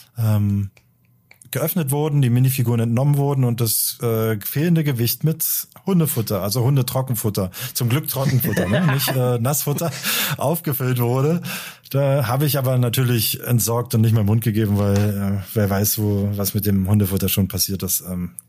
geöffnet wurden, die Minifiguren entnommen wurden und das fehlende Gewicht mit Hundefutter, also Hundetrockenfutter, zum Glück Trockenfutter, ne? Nicht Nassfutter, aufgefüllt wurde. Da habe ich aber natürlich entsorgt und nicht mehr im Mund gegeben, weil wer weiß, was mit dem Hundefutter schon passiert ist.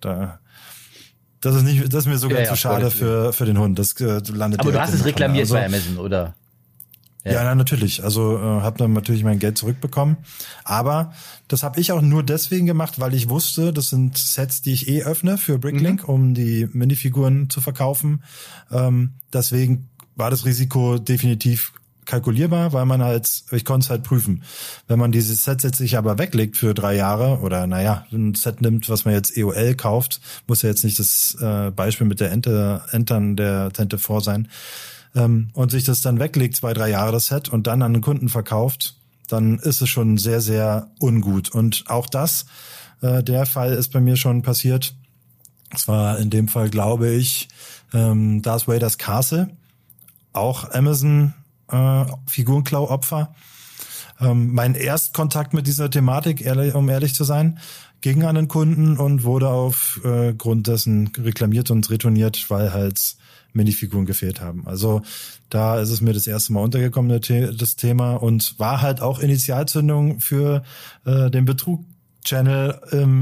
Das ist mir sogar zu schade für den Hund. Das landet. Aber du hast es reklamiert bei Amazon, oder? Ja, natürlich. Also habe dann natürlich mein Geld zurückbekommen. Aber das habe ich auch nur deswegen gemacht, weil ich wusste, das sind Sets, die ich öffne für Bricklink, um die Minifiguren zu verkaufen. Deswegen war das Risiko definitiv kalkulierbar, weil ich konnte es halt prüfen. Wenn man dieses Set jetzt sich aber weglegt für 3 Jahre oder ein Set nimmt, was man jetzt EOL kauft, muss ja jetzt nicht das Beispiel mit der Entern der Tente 4 sein, und sich das dann weglegt, 2, 3 Jahre das Set und dann an den Kunden verkauft, dann ist es schon sehr, sehr ungut. Und auch der Fall ist bei mir schon passiert. Es war in dem Fall, glaube ich, Darth Vader's Castle, auch Amazon Figurenklau-Opfer. Mein Erstkontakt mit dieser Thematik, um ehrlich zu sein, ging an den Kunden und wurde aufgrund dessen reklamiert und retourniert, weil halt Minifiguren gefehlt haben. Also da ist es mir das erste Mal untergekommen, das Thema, und war halt auch Initialzündung für den Betrug-Channel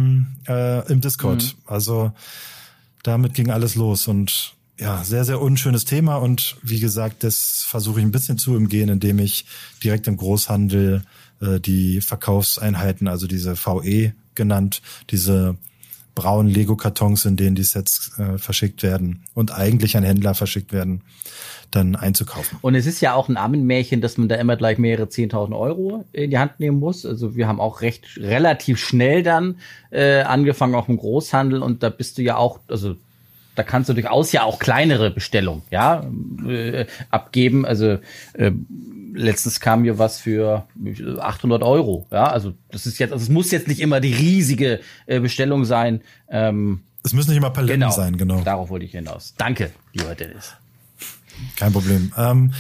im Discord. Also damit ging alles los und ja, sehr, sehr unschönes Thema und wie gesagt, das versuche ich ein bisschen zu umgehen, indem ich direkt im Großhandel die Verkaufseinheiten, also diese VE genannt, diese braunen Lego-Kartons, in denen die Sets verschickt werden und eigentlich an Händler verschickt werden, dann einzukaufen. Und es ist ja auch ein Ammenmärchen, dass man da immer gleich mehrere 10.000 Euro in die Hand nehmen muss. Also wir haben auch relativ schnell dann angefangen, auch im Großhandel, und da bist du ja auch, also da kannst du durchaus ja auch kleinere Bestellungen abgeben. Also letztens kam mir was für 800 Euro. Ja, also es muss jetzt nicht immer die riesige Bestellung sein. Es müssen nicht immer Paletten sein, genau. Darauf wollte ich hinaus. Danke, lieber Dennis. Kein Problem.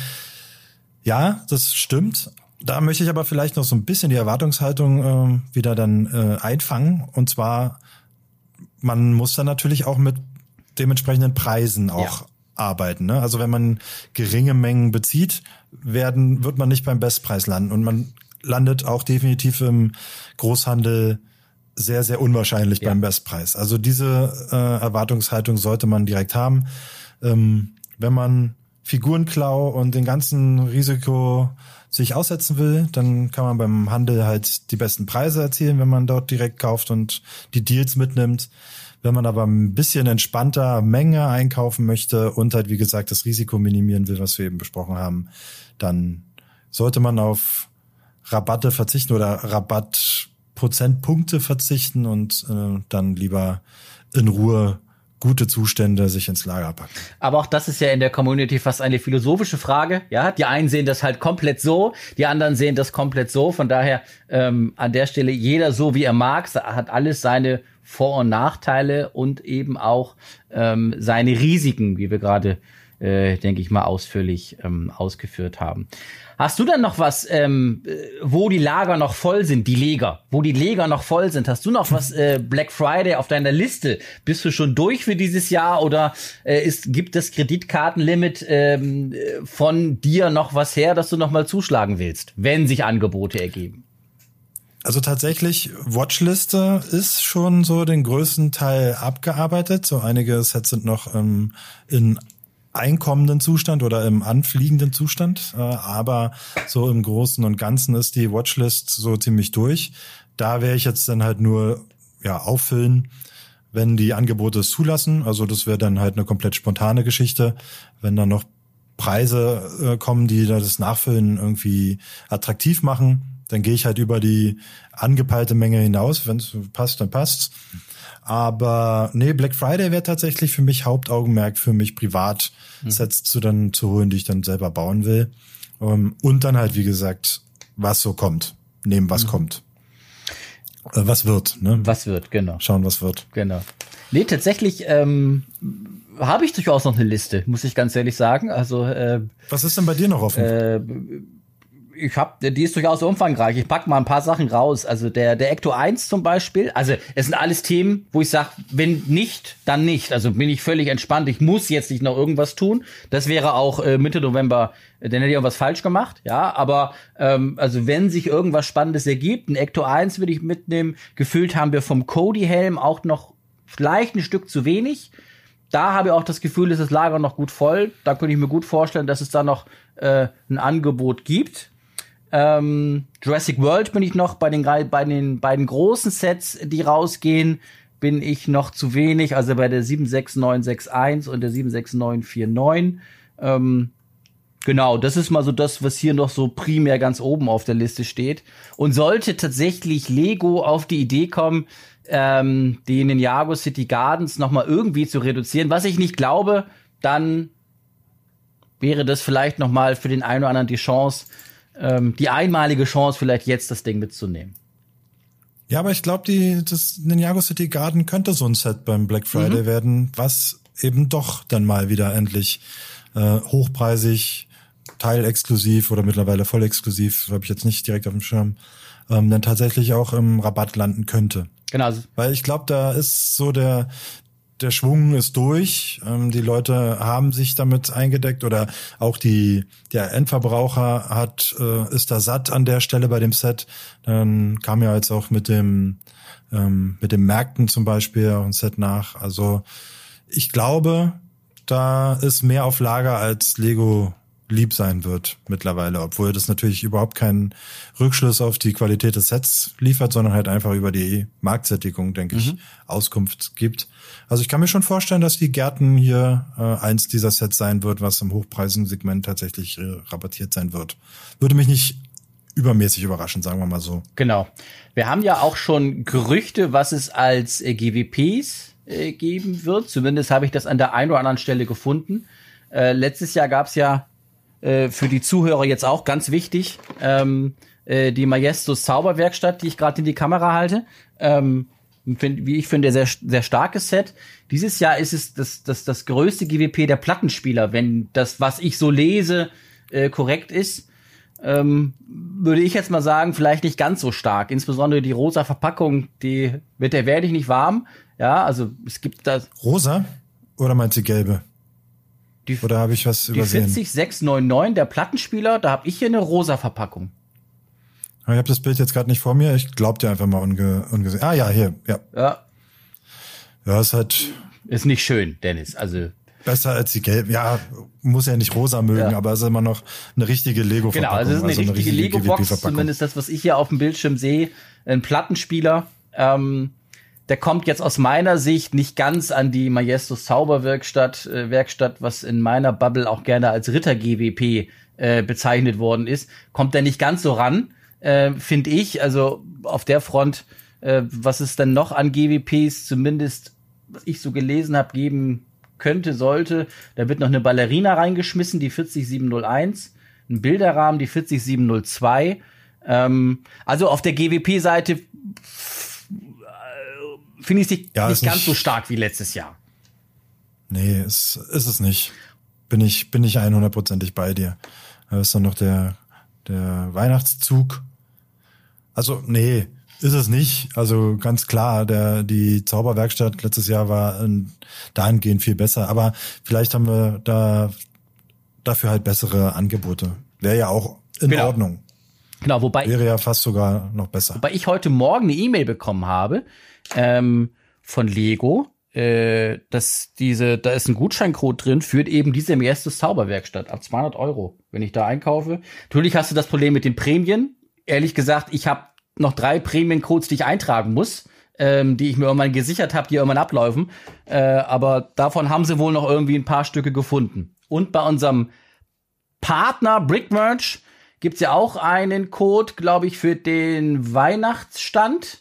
Ja, das stimmt. Da möchte ich aber vielleicht noch so ein bisschen die Erwartungshaltung wieder dann einfangen. Und zwar, man muss dann natürlich auch mit dementsprechenden Preisen auch arbeiten. Ne? Also wenn man geringe Mengen bezieht, wird man nicht beim Bestpreis landen. Und man landet auch definitiv im Großhandel sehr, sehr unwahrscheinlich beim Bestpreis. Also diese Erwartungshaltung sollte man direkt haben. Wenn man Figurenklau und den ganzen Risiko sich aussetzen will, dann kann man beim Handel halt die besten Preise erzielen, wenn man dort direkt kauft und die Deals mitnimmt. Wenn man aber ein bisschen entspannter Menge einkaufen möchte und halt, wie gesagt, das Risiko minimieren will, was wir eben besprochen haben, dann sollte man auf Rabatte verzichten oder Rabattprozentpunkte verzichten und dann lieber in Ruhe gute Zustände sich ins Lager packen. Aber auch das ist ja in der Community fast eine philosophische Frage. Ja, die einen sehen das halt komplett so, die anderen sehen das komplett so. Von daher an der Stelle jeder so, wie er mag, hat alles seine Vor- und Nachteile und eben auch seine Risiken, wie wir gerade, denke ich mal, ausführlich ausgeführt haben. Hast du dann noch was, wo die Lager noch voll sind, wo die Leger noch voll sind? Hast du noch was Black Friday auf deiner Liste? Bist du schon durch für dieses Jahr oder gibt das Kreditkartenlimit von dir noch was her, dass du noch mal zuschlagen willst, wenn sich Angebote ergeben? Also tatsächlich, Watchliste ist schon so den größten Teil abgearbeitet. So einige Sets sind noch in einkommenden Zustand oder im anfliegenden Zustand, aber so im Großen und Ganzen ist die Watchlist so ziemlich durch. Da werde ich jetzt dann halt nur auffüllen, wenn die Angebote es zulassen. Also das wäre dann halt eine komplett spontane Geschichte, wenn dann noch Preise kommen, die das Nachfüllen irgendwie attraktiv machen. Dann gehe ich halt über die angepeilte Menge hinaus. Wenn es passt, dann passt's. Aber nee, Black Friday wäre tatsächlich für mich Hauptaugenmerk, für mich privat Sets zu holen, die ich dann selber bauen will. Und dann halt, wie gesagt, was so kommt. Nehmen, was kommt. Was wird, ne? Was wird, genau. Schauen, was wird. Genau. Nee, tatsächlich habe ich durchaus noch eine Liste, muss ich ganz ehrlich sagen. Also was ist denn bei dir noch offen? Die ist durchaus umfangreich. Ich pack mal ein paar Sachen raus. Also der Ecto 1 zum Beispiel. Also es sind alles Themen, wo ich sage, wenn nicht, dann nicht. Also bin ich völlig entspannt. Ich muss jetzt nicht noch irgendwas tun. Das wäre auch Mitte November, dann hätte ich irgendwas falsch gemacht. Ja, aber also wenn sich irgendwas Spannendes ergibt, ein Ecto 1 würde ich mitnehmen. Gefüllt haben wir vom Cody-Helm auch noch vielleicht ein Stück zu wenig. Da habe ich auch das Gefühl, ist das Lager noch gut voll. Da könnte ich mir gut vorstellen, dass es da noch ein Angebot gibt. Jurassic World bin ich noch bei den beiden großen Sets, die rausgehen, bin ich noch zu wenig, also bei der 76961 und der 76949. Genau, das ist mal so das, was hier noch so primär ganz oben auf der Liste steht. Und sollte tatsächlich Lego auf die Idee kommen, die Ninjago City Gardens noch mal irgendwie zu reduzieren, was ich nicht glaube, dann wäre das vielleicht noch mal für den einen oder anderen die einmalige Chance, vielleicht jetzt das Ding mitzunehmen. Ja, aber ich glaube, das Ninjago City Garden könnte so ein Set beim Black Friday werden, was eben doch dann mal wieder endlich hochpreisig, teilexklusiv oder mittlerweile voll exklusiv, habe ich jetzt nicht direkt auf dem Schirm, dann tatsächlich auch im Rabatt landen könnte. Genau. Weil ich glaube, da ist so der Schwung ist durch, die Leute haben sich damit eingedeckt oder auch der Endverbraucher ist da satt an der Stelle bei dem Set. Dann kam ja jetzt auch mit den Märkten zum Beispiel auch ein Set nach. Also ich glaube, da ist mehr auf Lager, als Lego lieb sein wird mittlerweile, obwohl das natürlich überhaupt keinen Rückschluss auf die Qualität des Sets liefert, sondern halt einfach über die Marktsättigung, denke ich, Auskunft gibt. Also ich kann mir schon vorstellen, dass die Gärten hier eins dieser Sets sein wird, was im hochpreisigen Segment tatsächlich rabattiert sein wird. Würde mich nicht übermäßig überraschen, sagen wir mal so. Genau. Wir haben ja auch schon Gerüchte, was es als GWPs geben wird. Zumindest habe ich das an der einen oder anderen Stelle gefunden. Letztes Jahr gab es ja für die Zuhörer jetzt auch ganz wichtig, die Majestos Zauberwerkstatt, die ich gerade in die Kamera halte. Wie ich finde, sehr, sehr starkes Set. Dieses Jahr ist es das größte GWP der Plattenspieler, wenn das, was ich so lese, korrekt ist. Würde ich jetzt mal sagen, vielleicht nicht ganz so stark. Insbesondere die rosa Verpackung, mit der werde ich nicht warm. Ja, also es gibt das. Rosa? Oder meinst du gelbe? Oder habe ich was übersehen? Die 40699, der Plattenspieler, da habe ich hier eine rosa Verpackung. Ich habe das Bild jetzt gerade nicht vor mir. Ich glaub dir einfach mal ungesehen. Ah ja, hier, ja. Ja, ist halt... Ist nicht schön, Dennis, also... Besser als die gelbe. Ja, muss ja nicht rosa mögen, aber es ist immer noch eine richtige Lego-Verpackung. Genau, also es ist eine richtige Lego-Box, zumindest das, was ich hier auf dem Bildschirm sehe. Ein Plattenspieler, Der kommt jetzt aus meiner Sicht nicht ganz an die Majestus Zauberwerkstatt, was in meiner Bubble auch gerne als Ritter-GWP bezeichnet worden ist. Kommt der nicht ganz so ran, finde ich. Also auf der Front, was es dann noch an GWPs, zumindest was ich so gelesen habe, geben könnte, sollte. Da wird noch eine Ballerina reingeschmissen, die 40701, ein Bilderrahmen, die 40702. Also auf der GWP-Seite finde ich es nicht ganz so stark wie letztes Jahr. Nee, ist es nicht. Bin ich 100%ig bei dir. Da ist dann noch der Weihnachtszug. Also, nee, ist es nicht. Also ganz klar, die Zauberwerkstatt letztes Jahr war dahingehend viel besser. Aber vielleicht haben wir dafür halt bessere Angebote. Wäre ja auch in Ordnung. Genau, wäre ja fast sogar noch besser. Wobei ich heute Morgen eine E-Mail bekommen habe von Lego, da ist ein Gutscheincode drin für eben diese Majestus Zauberwerkstatt ab 200 €, wenn ich da einkaufe. Natürlich hast du das Problem mit den Prämien. Ehrlich gesagt, ich habe noch 3 Prämiencodes, die ich eintragen muss, die ich mir irgendwann gesichert habe, die irgendwann ablaufen. Aber davon haben sie wohl noch irgendwie ein paar Stücke gefunden. Und bei unserem Partner Brickmerch gibt's ja auch einen Code, glaube ich, für den Weihnachtsstand.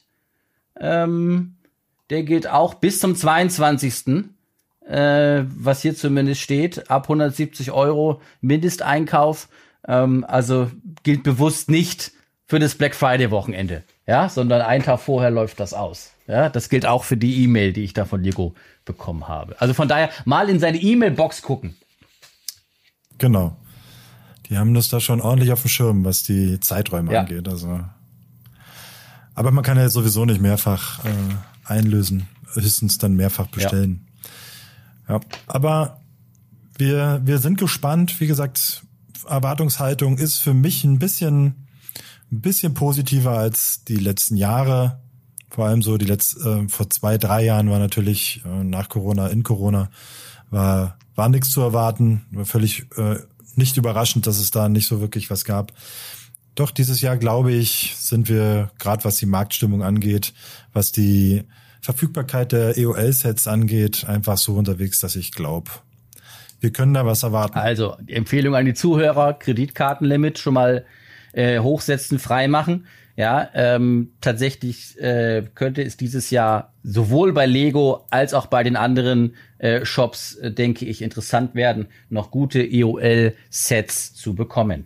Der gilt auch bis zum 22. Was hier zumindest steht, ab 170 € Mindesteinkauf. Also gilt bewusst nicht für das Black Friday Wochenende, ja, sondern einen Tag vorher läuft das aus. Ja, das gilt auch für die E-Mail, die ich da von Lego bekommen habe. Also von daher mal in seine E-Mail-Box gucken. Genau. Die haben das da schon ordentlich auf dem Schirm, was die Zeiträume angeht. Also, aber man kann ja sowieso nicht mehrfach einlösen, höchstens dann mehrfach bestellen. Ja, aber wir sind gespannt. Wie gesagt, Erwartungshaltung ist für mich ein bisschen positiver als die letzten Jahre. Vor allem so vor 2-3 Jahren war natürlich nach Corona, in Corona, war nichts zu erwarten. War völlig nicht überraschend, dass es da nicht so wirklich was gab. Doch dieses Jahr, glaube ich, sind wir, gerade was die Marktstimmung angeht, was die Verfügbarkeit der EOL-Sets angeht, einfach so unterwegs, dass ich glaube, wir können da was erwarten. Also, die Empfehlung an die Zuhörer, Kreditkartenlimit schon mal hochsetzen, freimachen. Ja, tatsächlich könnte es dieses Jahr sowohl bei Lego als auch bei den anderen Shops, denke ich, interessant werden, noch gute EOL-Sets zu bekommen.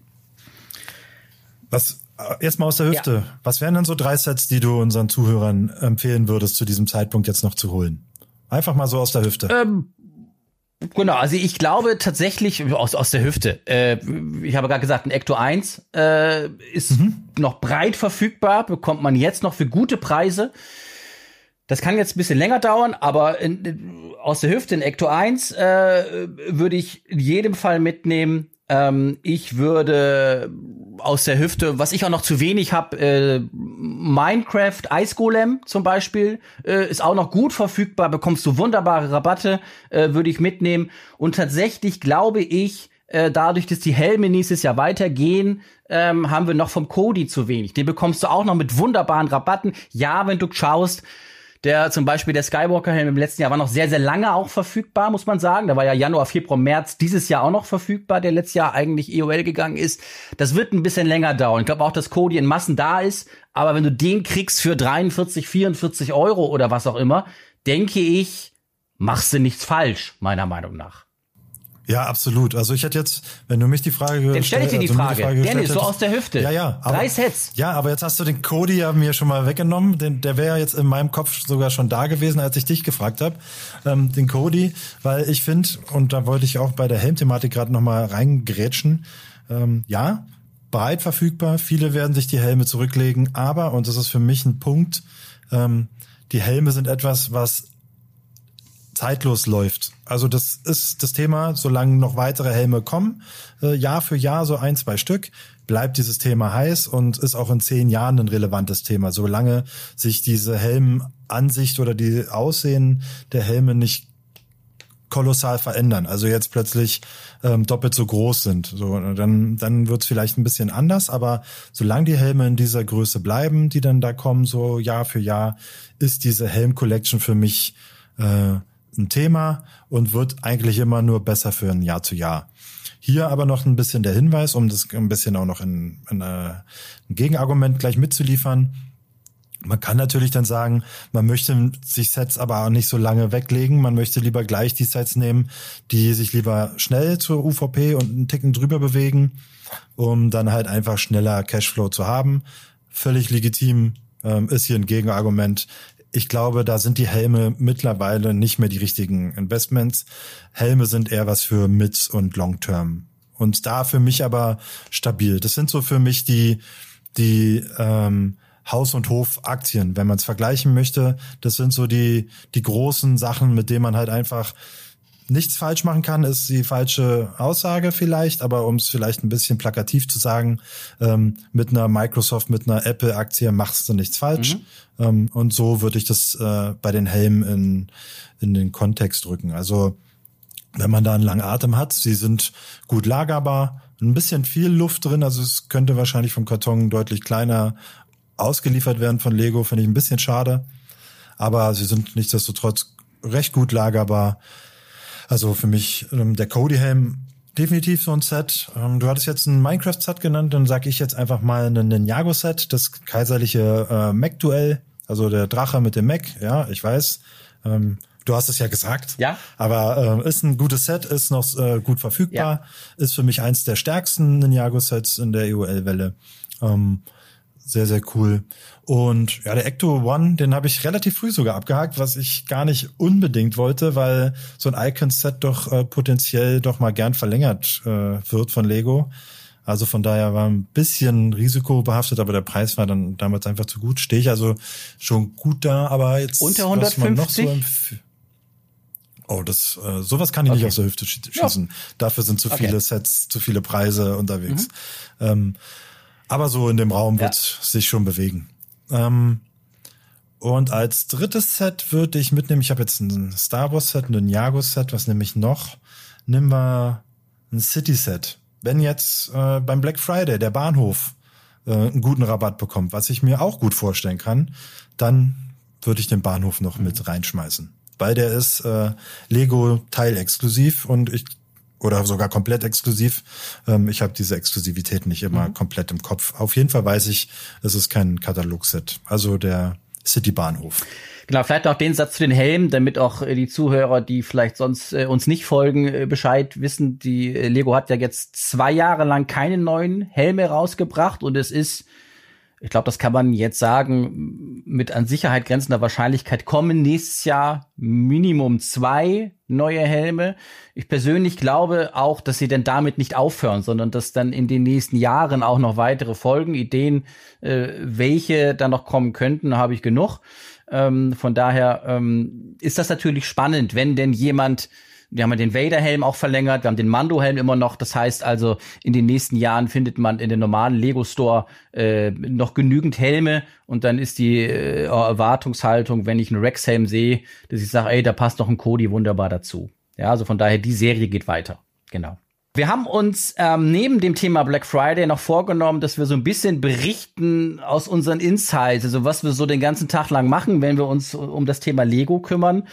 Jetzt mal aus der Hüfte. Ja. Was wären denn so 3 Sets, die du unseren Zuhörern empfehlen würdest, zu diesem Zeitpunkt jetzt noch zu holen? Einfach mal so aus der Hüfte. Genau, also ich glaube tatsächlich aus der Hüfte. Ich habe gerade gesagt, ein Ecto 1 ist noch breit verfügbar, bekommt man jetzt noch für gute Preise. Das kann jetzt ein bisschen länger dauern, aber aus der Hüfte ein Ecto 1 würde ich in jedem Fall mitnehmen. Ich würde aus der Hüfte, was ich auch noch zu wenig habe, Minecraft Ice Golem zum Beispiel, ist auch noch gut verfügbar, bekommst du wunderbare Rabatte, würde ich mitnehmen. Und tatsächlich glaube ich, dadurch, dass die Helme nächstes Jahr weitergehen, haben wir noch vom Cody zu wenig. Den bekommst du auch noch mit wunderbaren Rabatten. Ja, wenn du schaust, zum Beispiel der Skywalker-Helm im letzten Jahr war noch sehr, sehr lange auch verfügbar, muss man sagen. Da war ja Januar, Februar, März dieses Jahr auch noch verfügbar, der letztes Jahr eigentlich EOL gegangen ist. Das wird ein bisschen länger dauern. Ich glaube auch, dass Cody in Massen da ist. Aber wenn du den kriegst für 43, 44 € oder was auch immer, denke ich, machst du nichts falsch, meiner Meinung nach. Ja, absolut. Also ich hätte jetzt, wenn du mich die Frage gestellt hättest. Dann stell ich dir die Frage. Dennis, so aus der Hüfte. Ja. 3 Sets. Ja, aber jetzt hast du den Cody ja mir schon mal weggenommen. Der wäre ja jetzt in meinem Kopf sogar schon da gewesen, als ich dich gefragt habe. Den Cody, weil ich finde, und da wollte ich auch bei der Helmthematik gerade noch mal reingrätschen, ja, breit verfügbar. Viele werden sich die Helme zurücklegen. Aber, und das ist für mich ein Punkt, die Helme sind etwas, was zeitlos läuft. Also das ist das Thema, solange noch weitere Helme kommen, Jahr für Jahr so 1-2 Stück, bleibt dieses Thema heiß und ist auch in 10 Jahren ein relevantes Thema. Solange sich diese Helmenansicht oder die Aussehen der Helme nicht kolossal verändern. Also jetzt plötzlich doppelt so groß sind. So, dann wird's vielleicht ein bisschen anders, aber solange die Helme in dieser Größe bleiben, die dann da kommen, so Jahr für Jahr, ist diese Helm-Collection für mich ein Thema und wird eigentlich immer nur besser für ein Jahr zu Jahr. Hier aber noch ein bisschen der Hinweis, um das ein bisschen auch noch in ein Gegenargument gleich mitzuliefern. Man kann natürlich dann sagen, man möchte sich Sets aber auch nicht so lange weglegen. Man möchte lieber gleich die Sets nehmen, die sich lieber schnell zur UVP und einen Ticken drüber bewegen, um dann halt einfach schneller Cashflow zu haben. Völlig legitim, ist hier ein Gegenargument. Ich glaube, da sind die Helme mittlerweile nicht mehr die richtigen Investments. Helme sind eher was für Mid- und Long-Term. Und da für mich aber stabil. Das sind so für mich die Haus- und Hof-Aktien, wenn man es vergleichen möchte. Das sind so die großen Sachen, mit denen man halt einfach nichts falsch machen kann, ist die falsche Aussage vielleicht, aber um es vielleicht ein bisschen plakativ zu sagen, mit einer Microsoft, mit einer Apple-Aktie machst du nichts falsch. Und so würde ich das bei den Helmen in den Kontext rücken. Also wenn man da einen langen Atem hat, sie sind gut lagerbar, ein bisschen viel Luft drin, also es könnte wahrscheinlich vom Karton deutlich kleiner ausgeliefert werden von Lego, finde ich ein bisschen schade. Aber sie sind nichtsdestotrotz recht gut lagerbar. Also für mich der Cody-Helm definitiv so ein Set. Du hattest jetzt ein Minecraft-Set genannt, dann sage ich jetzt einfach mal ein Ninjago-Set, das kaiserliche Mech-Duell, also der Drache mit dem Mech. Ja, ich weiß, du hast es ja gesagt. Ja. Aber ist ein gutes Set, ist noch gut verfügbar, ist für mich eins der stärksten Ninjago-Sets in der EOL-Welle. Sehr, sehr cool. Und ja, der Ecto One, den habe ich relativ früh sogar abgehakt, was ich gar nicht unbedingt wollte, weil so ein Icon-Set doch potenziell doch mal gern verlängert wird von Lego. Also von daher war ein bisschen risikobehaftet, aber der Preis war dann damals einfach zu gut. Stehe ich also schon gut da, aber jetzt unter 150? Oh, sowas kann ich nicht aus der Hüfte schießen. Ja. Dafür sind zu viele Sets, zu viele Preise unterwegs. Aber so in dem Raum wird sich schon bewegen. Und als drittes Set würde ich mitnehmen, ich habe jetzt ein Star Wars Set, ein Ninjago Set, was nehme ich noch? Nehmen wir ein City Set. Wenn jetzt beim Black Friday der Bahnhof einen guten Rabatt bekommt, was ich mir auch gut vorstellen kann, dann würde ich den Bahnhof noch mit reinschmeißen. Weil der ist Lego teilexklusiv und oder sogar komplett exklusiv. Ich habe diese Exklusivität nicht immer komplett im Kopf. Auf jeden Fall weiß ich, es ist kein Katalogset. Also der City-Bahnhof. Genau, vielleicht noch den Satz zu den Helmen, damit auch die Zuhörer, die vielleicht sonst uns nicht folgen, Bescheid wissen. Die Lego hat ja jetzt 2 Jahre lang keine neuen Helme rausgebracht und es ist, ich glaube, das kann man jetzt sagen, mit an Sicherheit grenzender Wahrscheinlichkeit kommen nächstes Jahr Minimum 2 neue Helme. Ich persönlich glaube auch, dass sie denn damit nicht aufhören, sondern dass dann in den nächsten Jahren auch noch weitere Folgen, Ideen, welche dann noch kommen könnten, habe ich genug. Von daher ist das natürlich spannend, wenn denn jemand, wir haben ja den Vader-Helm auch verlängert, wir haben den Mando-Helm immer noch. Das heißt also, in den nächsten Jahren findet man in den normalen Lego-Store noch genügend Helme. Und dann ist die Erwartungshaltung, wenn ich einen Rex-Helm sehe, dass ich sage, ey, da passt noch ein Cody wunderbar dazu. Ja, also von daher, die Serie geht weiter. Genau. Wir haben uns neben dem Thema Black Friday noch vorgenommen, dass wir so ein bisschen berichten aus unseren Insights, also was wir so den ganzen Tag lang machen, wenn wir uns um das Thema Lego kümmern.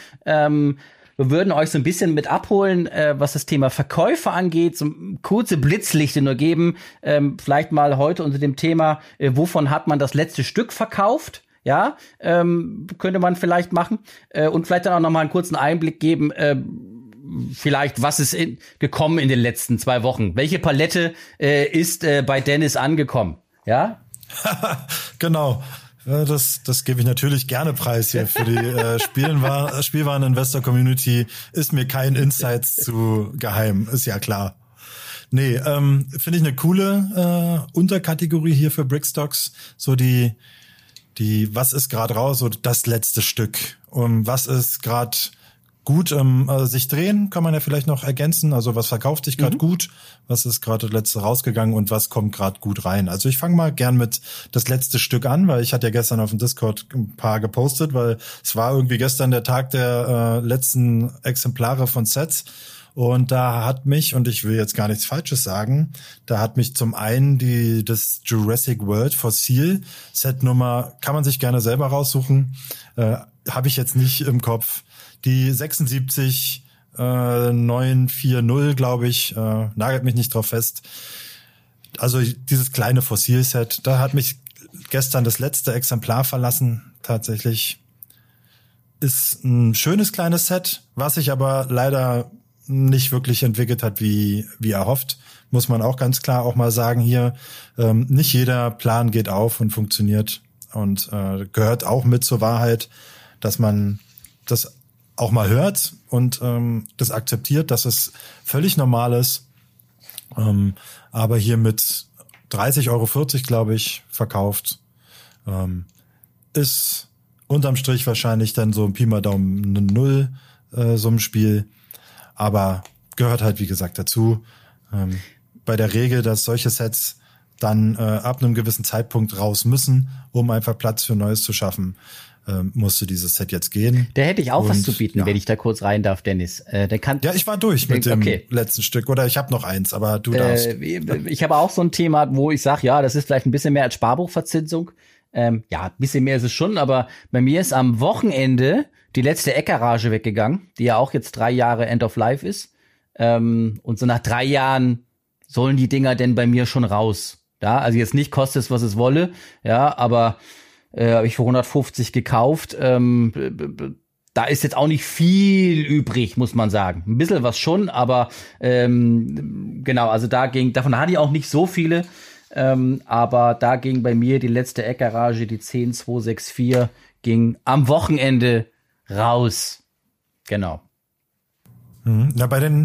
Wir würden euch so ein bisschen mit abholen, was das Thema Verkäufe angeht, so kurze Blitzlichte nur geben. Vielleicht mal heute unter dem Thema, wovon hat man das letzte Stück verkauft? Ja, könnte man vielleicht machen. Und vielleicht dann auch noch mal einen kurzen Einblick geben, vielleicht, was ist gekommen in den letzten 2 Wochen? Welche Palette ist bei Dennis angekommen? Ja? Genau. Das gebe ich natürlich gerne preis hier für die Spielwaren-Investor-Community. Ist mir kein Insights zu geheim, ist ja klar. Nee, finde ich eine coole Unterkategorie hier für Brickstocks. So die was ist gerade raus, so das letzte Stück. Und was ist gerade gut sich drehen, kann man ja vielleicht noch ergänzen. Also was verkauft sich gerade gut, was ist gerade letzte rausgegangen und was kommt gerade gut rein. Also ich fange mal gern mit das letzte Stück an, weil ich hatte ja gestern auf dem Discord ein paar gepostet, weil es war irgendwie gestern der Tag der letzten Exemplare von Sets. Und da hat mich, und ich will jetzt gar nichts Falsches sagen, da hat mich zum einen das Jurassic World Fossil Set-Nummer, kann man sich gerne selber raussuchen, habe ich jetzt nicht im Kopf. Die 76 940, glaube ich, nagelt mich nicht drauf fest. Also dieses kleine Fossil-Set, da hat mich gestern das letzte Exemplar verlassen, tatsächlich. Ist ein schönes kleines Set, was sich aber leider nicht wirklich entwickelt hat, wie erhofft, muss man auch ganz klar auch mal sagen hier. Nicht jeder Plan geht auf und funktioniert und gehört auch mit zur Wahrheit, dass man das auch mal hört und das akzeptiert, dass es völlig normal ist. Aber hier mit 30,40 Euro, glaube ich, verkauft, ist unterm Strich wahrscheinlich dann so ein Pi mal Daumen eine Null, so ein Spiel. Aber gehört halt, wie gesagt, dazu. Bei der Regel, dass solche Sets dann ab einem gewissen Zeitpunkt raus müssen, um einfach Platz für Neues zu schaffen, musste dieses Set jetzt gehen. Da hätte ich auch was zu bieten, wenn ich da kurz rein darf, Dennis. Ja, ich war durch mit dem letzten Stück. Oder ich habe noch eins, aber du darfst. Ich habe auch so ein Thema, wo ich sage, ja, das ist vielleicht ein bisschen mehr als Sparbuchverzinsung. Ja, ein bisschen mehr ist es schon, aber bei mir ist am Wochenende die letzte Eckgarage weggegangen, die ja auch jetzt 3 Jahre End of Life ist. Und so nach 3 Jahren sollen die Dinger denn bei mir schon raus. Ja, also jetzt nicht kostet es, was es wolle. Ja, aber habe ich für 150 gekauft. Da ist jetzt auch nicht viel übrig, muss man sagen. Ein bisschen was schon, aber genau, also davon hatte ich auch nicht so viele. Aber da ging bei mir die letzte Eckgarage, die 10264, ging am Wochenende raus. Genau. Na, bei den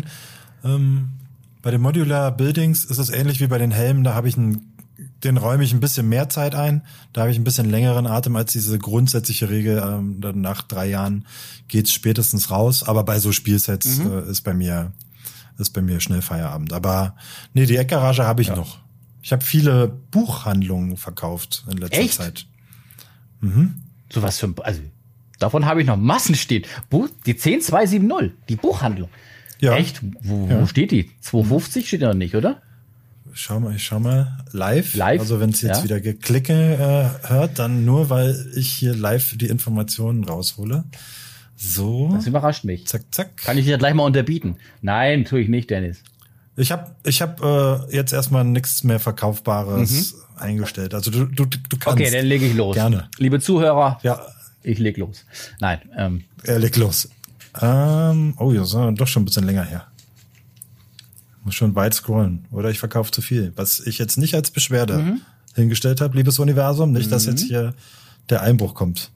Modular Buildings ist es ähnlich wie bei den Helmen. Da habe ich den räume ich ein bisschen mehr Zeit ein. Da habe ich ein bisschen längeren Atem als diese grundsätzliche Regel. Dann nach 3 Jahren geht's spätestens raus. Aber bei so Spielsets ist bei mir schnell Feierabend. Aber nee, die Eckgarage habe ich noch. Ich habe viele Buchhandlungen verkauft in letzter Zeit. So was für also davon habe ich noch Massen stehen. Die 10270, die Buchhandlung. Ja. Echt? Wo steht die? 250 steht da noch nicht, oder? Ich schau mal. Live. Also wenn es jetzt wieder Geklicke hört, dann nur, weil ich hier live die Informationen raushole. So. Das überrascht mich. Zack, zack. Kann ich dir gleich mal unterbieten? Nein, tue ich nicht, Dennis. Ich hab jetzt erstmal nichts mehr Verkaufbares eingestellt. Also du kannst. Okay, dann lege ich los. Gerne. Liebe Zuhörer, ja, ich leg los. Nein. Er legt los. Oh, das ist doch schon ein bisschen länger her. Muss schon weit scrollen. Oder ich verkaufe zu viel. Was ich jetzt nicht als Beschwerde hingestellt habe, liebes Universum. Nicht, dass jetzt hier der Einbruch kommt.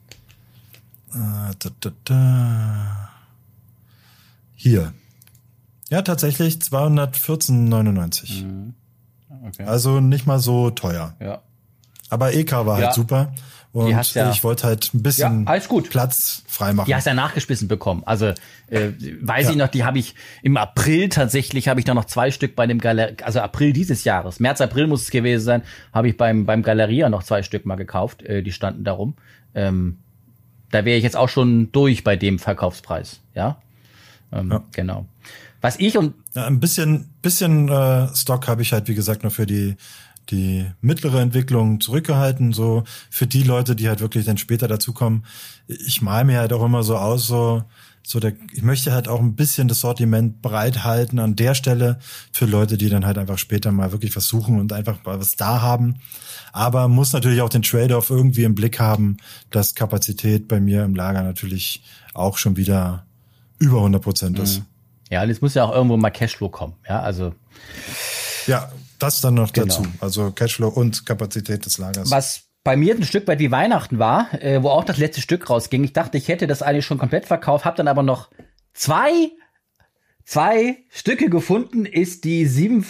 Hier. Ja, tatsächlich 214,99. Okay. Also nicht mal so teuer. Ja. Aber EK war halt super. Und ich wollte halt ein bisschen Platz freimachen. Die hast ja nachgeschmissen bekommen. Also weiß ich noch, die habe ich im April tatsächlich, habe ich da noch 2 Stück bei dem also April dieses Jahres. März, April muss es gewesen sein, habe ich beim Galeria noch 2 Stück mal gekauft. Die standen da rum. Da wäre ich jetzt auch schon durch bei dem Verkaufspreis. Ja, genau. Was ich ein bisschen Stock habe ich halt, wie gesagt, noch für die mittlere Entwicklung zurückgehalten, so für die Leute, die halt wirklich dann später dazukommen. Ich male mir halt auch immer so aus, ich möchte halt auch ein bisschen das Sortiment bereithalten an der Stelle für Leute, die dann halt einfach später mal wirklich was suchen und einfach mal was da haben. Aber muss natürlich auch den Trade-off irgendwie im Blick haben, dass Kapazität bei mir im Lager natürlich auch schon wieder über 100% ist. Ja, und jetzt muss ja auch irgendwo mal Cashflow kommen. Ja, also. Ja, das dann noch dazu. Also Cashflow und Kapazität des Lagers. Was bei mir ein Stück weit wie Weihnachten war, wo auch das letzte Stück rausging. Ich dachte, ich hätte das eigentlich schon komplett verkauft, habe dann aber noch zwei Stücke gefunden, ist die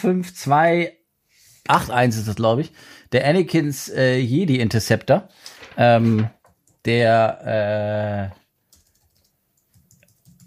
75281 ist das, glaube ich, der Anakins Jedi Interceptor.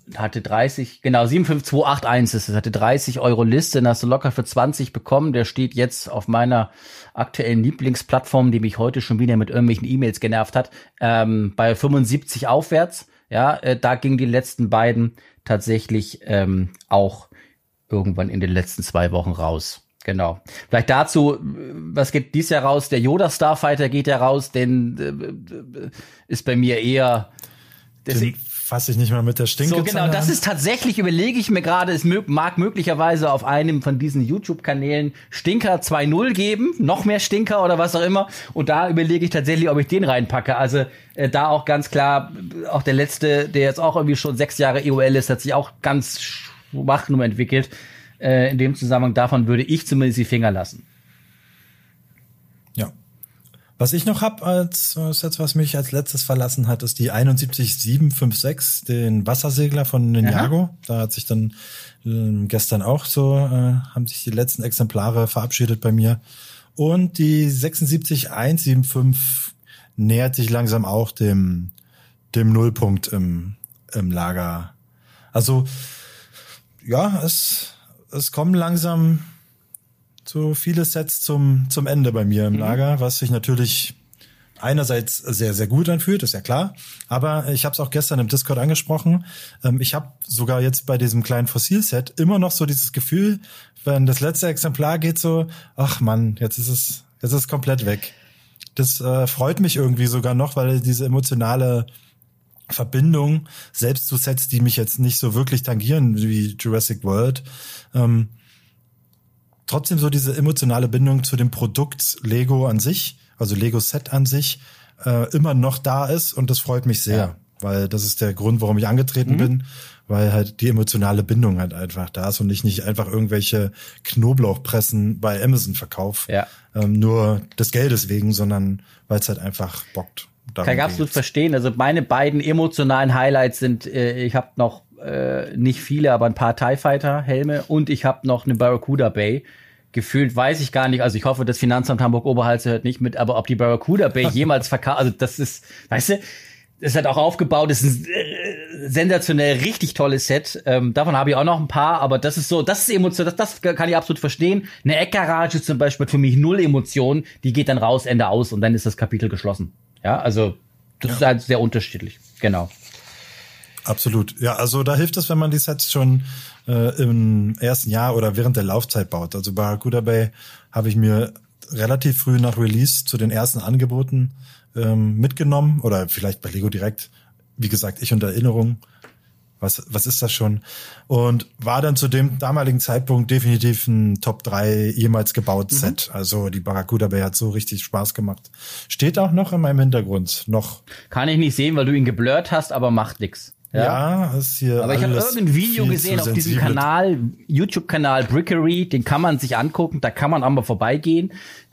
hatte 30, genau, 75281 ist es, hatte 30 Euro Liste, den hast du locker für 20 bekommen. Der steht jetzt auf meiner aktuellen Lieblingsplattform, die mich heute schon wieder mit irgendwelchen E-Mails genervt hat, bei 75 aufwärts. Ja, da gingen die letzten beiden tatsächlich auch irgendwann in den letzten 2 Wochen raus. Genau. Vielleicht dazu, was geht dies Jahr raus? Der Yoda Starfighter geht ja raus, denn ist bei mir eher Den fasse ich nicht mal mit der Stinke. So, genau, das ist tatsächlich, überlege ich mir gerade, es mag möglicherweise auf einem von diesen YouTube-Kanälen Stinker 2.0 geben, noch mehr Stinker oder was auch immer. Und da überlege ich tatsächlich, ob ich den reinpacke. Also da auch ganz klar, auch der letzte, der jetzt auch irgendwie schon 6 Jahre EOL ist, hat sich auch ganz schwach nur entwickelt. In dem Zusammenhang davon würde ich zumindest die Finger lassen. Ja. Was ich noch habe als Set, was mich als letztes verlassen hat, ist die 71756, den Wassersegler von Ninjago. Da hat sich dann gestern auch so, haben sich die letzten Exemplare verabschiedet bei mir. Und die 76175 nähert sich langsam auch dem Nullpunkt im Lager. Also, ja, es kommen langsam so viele Sets zum Ende bei mir im Lager, was sich natürlich einerseits sehr, sehr gut anfühlt, ist ja klar. Aber ich habe es auch gestern im Discord angesprochen. Ich habe sogar jetzt bei diesem kleinen Fossil-Set immer noch so dieses Gefühl, wenn das letzte Exemplar geht so, ach Mann, jetzt ist es komplett weg. Das freut mich irgendwie sogar noch, weil diese emotionale Verbindung, selbst zu Sets, die mich jetzt nicht so wirklich tangieren, wie Jurassic World, trotzdem so diese emotionale Bindung zu dem Produkt Lego an sich, also Lego Set an sich, immer noch da ist, und das freut mich sehr, weil das ist der Grund, warum ich angetreten bin, weil halt die emotionale Bindung halt einfach da ist und ich nicht einfach irgendwelche Knoblauchpressen bei Amazon verkaufe, nur des Geldes wegen, sondern weil es halt einfach bockt. Kann ich absolut verstehen. Also meine beiden emotionalen Highlights sind, ich habe noch nicht viele, aber ein paar TIE Fighter Helme, und ich habe noch eine Barracuda Bay. Gefühlt weiß ich gar nicht, also ich hoffe, das Finanzamt Hamburg-Oberhalse hört nicht mit, aber ob die Barracuda Bay jemals verkauft, also das ist, weißt du, das hat auch aufgebaut, das ist ein sensationell richtig tolles Set. Davon habe ich auch noch ein paar, aber das ist so, das ist Emotion, das kann ich absolut verstehen. Eine Eckgarage zum Beispiel hat für mich 0 Emotionen, die geht dann raus, Ende aus, und dann ist das Kapitel geschlossen. Ja, also das ist halt sehr unterschiedlich, genau. Absolut. Ja, also da hilft es, wenn man die Sets schon im ersten Jahr oder während der Laufzeit baut. Also Barracuda Bay habe ich mir relativ früh nach Release zu den ersten Angeboten mitgenommen, oder vielleicht bei Lego direkt. Wie gesagt, ich unter Erinnerung. Was ist das schon? Und war dann zu dem damaligen Zeitpunkt definitiv ein Top 3 jemals gebautes Set. Also die Barracuda Bay hat so richtig Spaß gemacht. Steht auch noch in meinem Hintergrund. Noch. Kann ich nicht sehen, weil du ihn geblurrt hast, aber macht nix. Ja, ist hier. Aber ich habe irgendein Video gesehen auf diesem Kanal, YouTube-Kanal Brickery, den kann man sich angucken, da kann man auch mal vorbeigehen.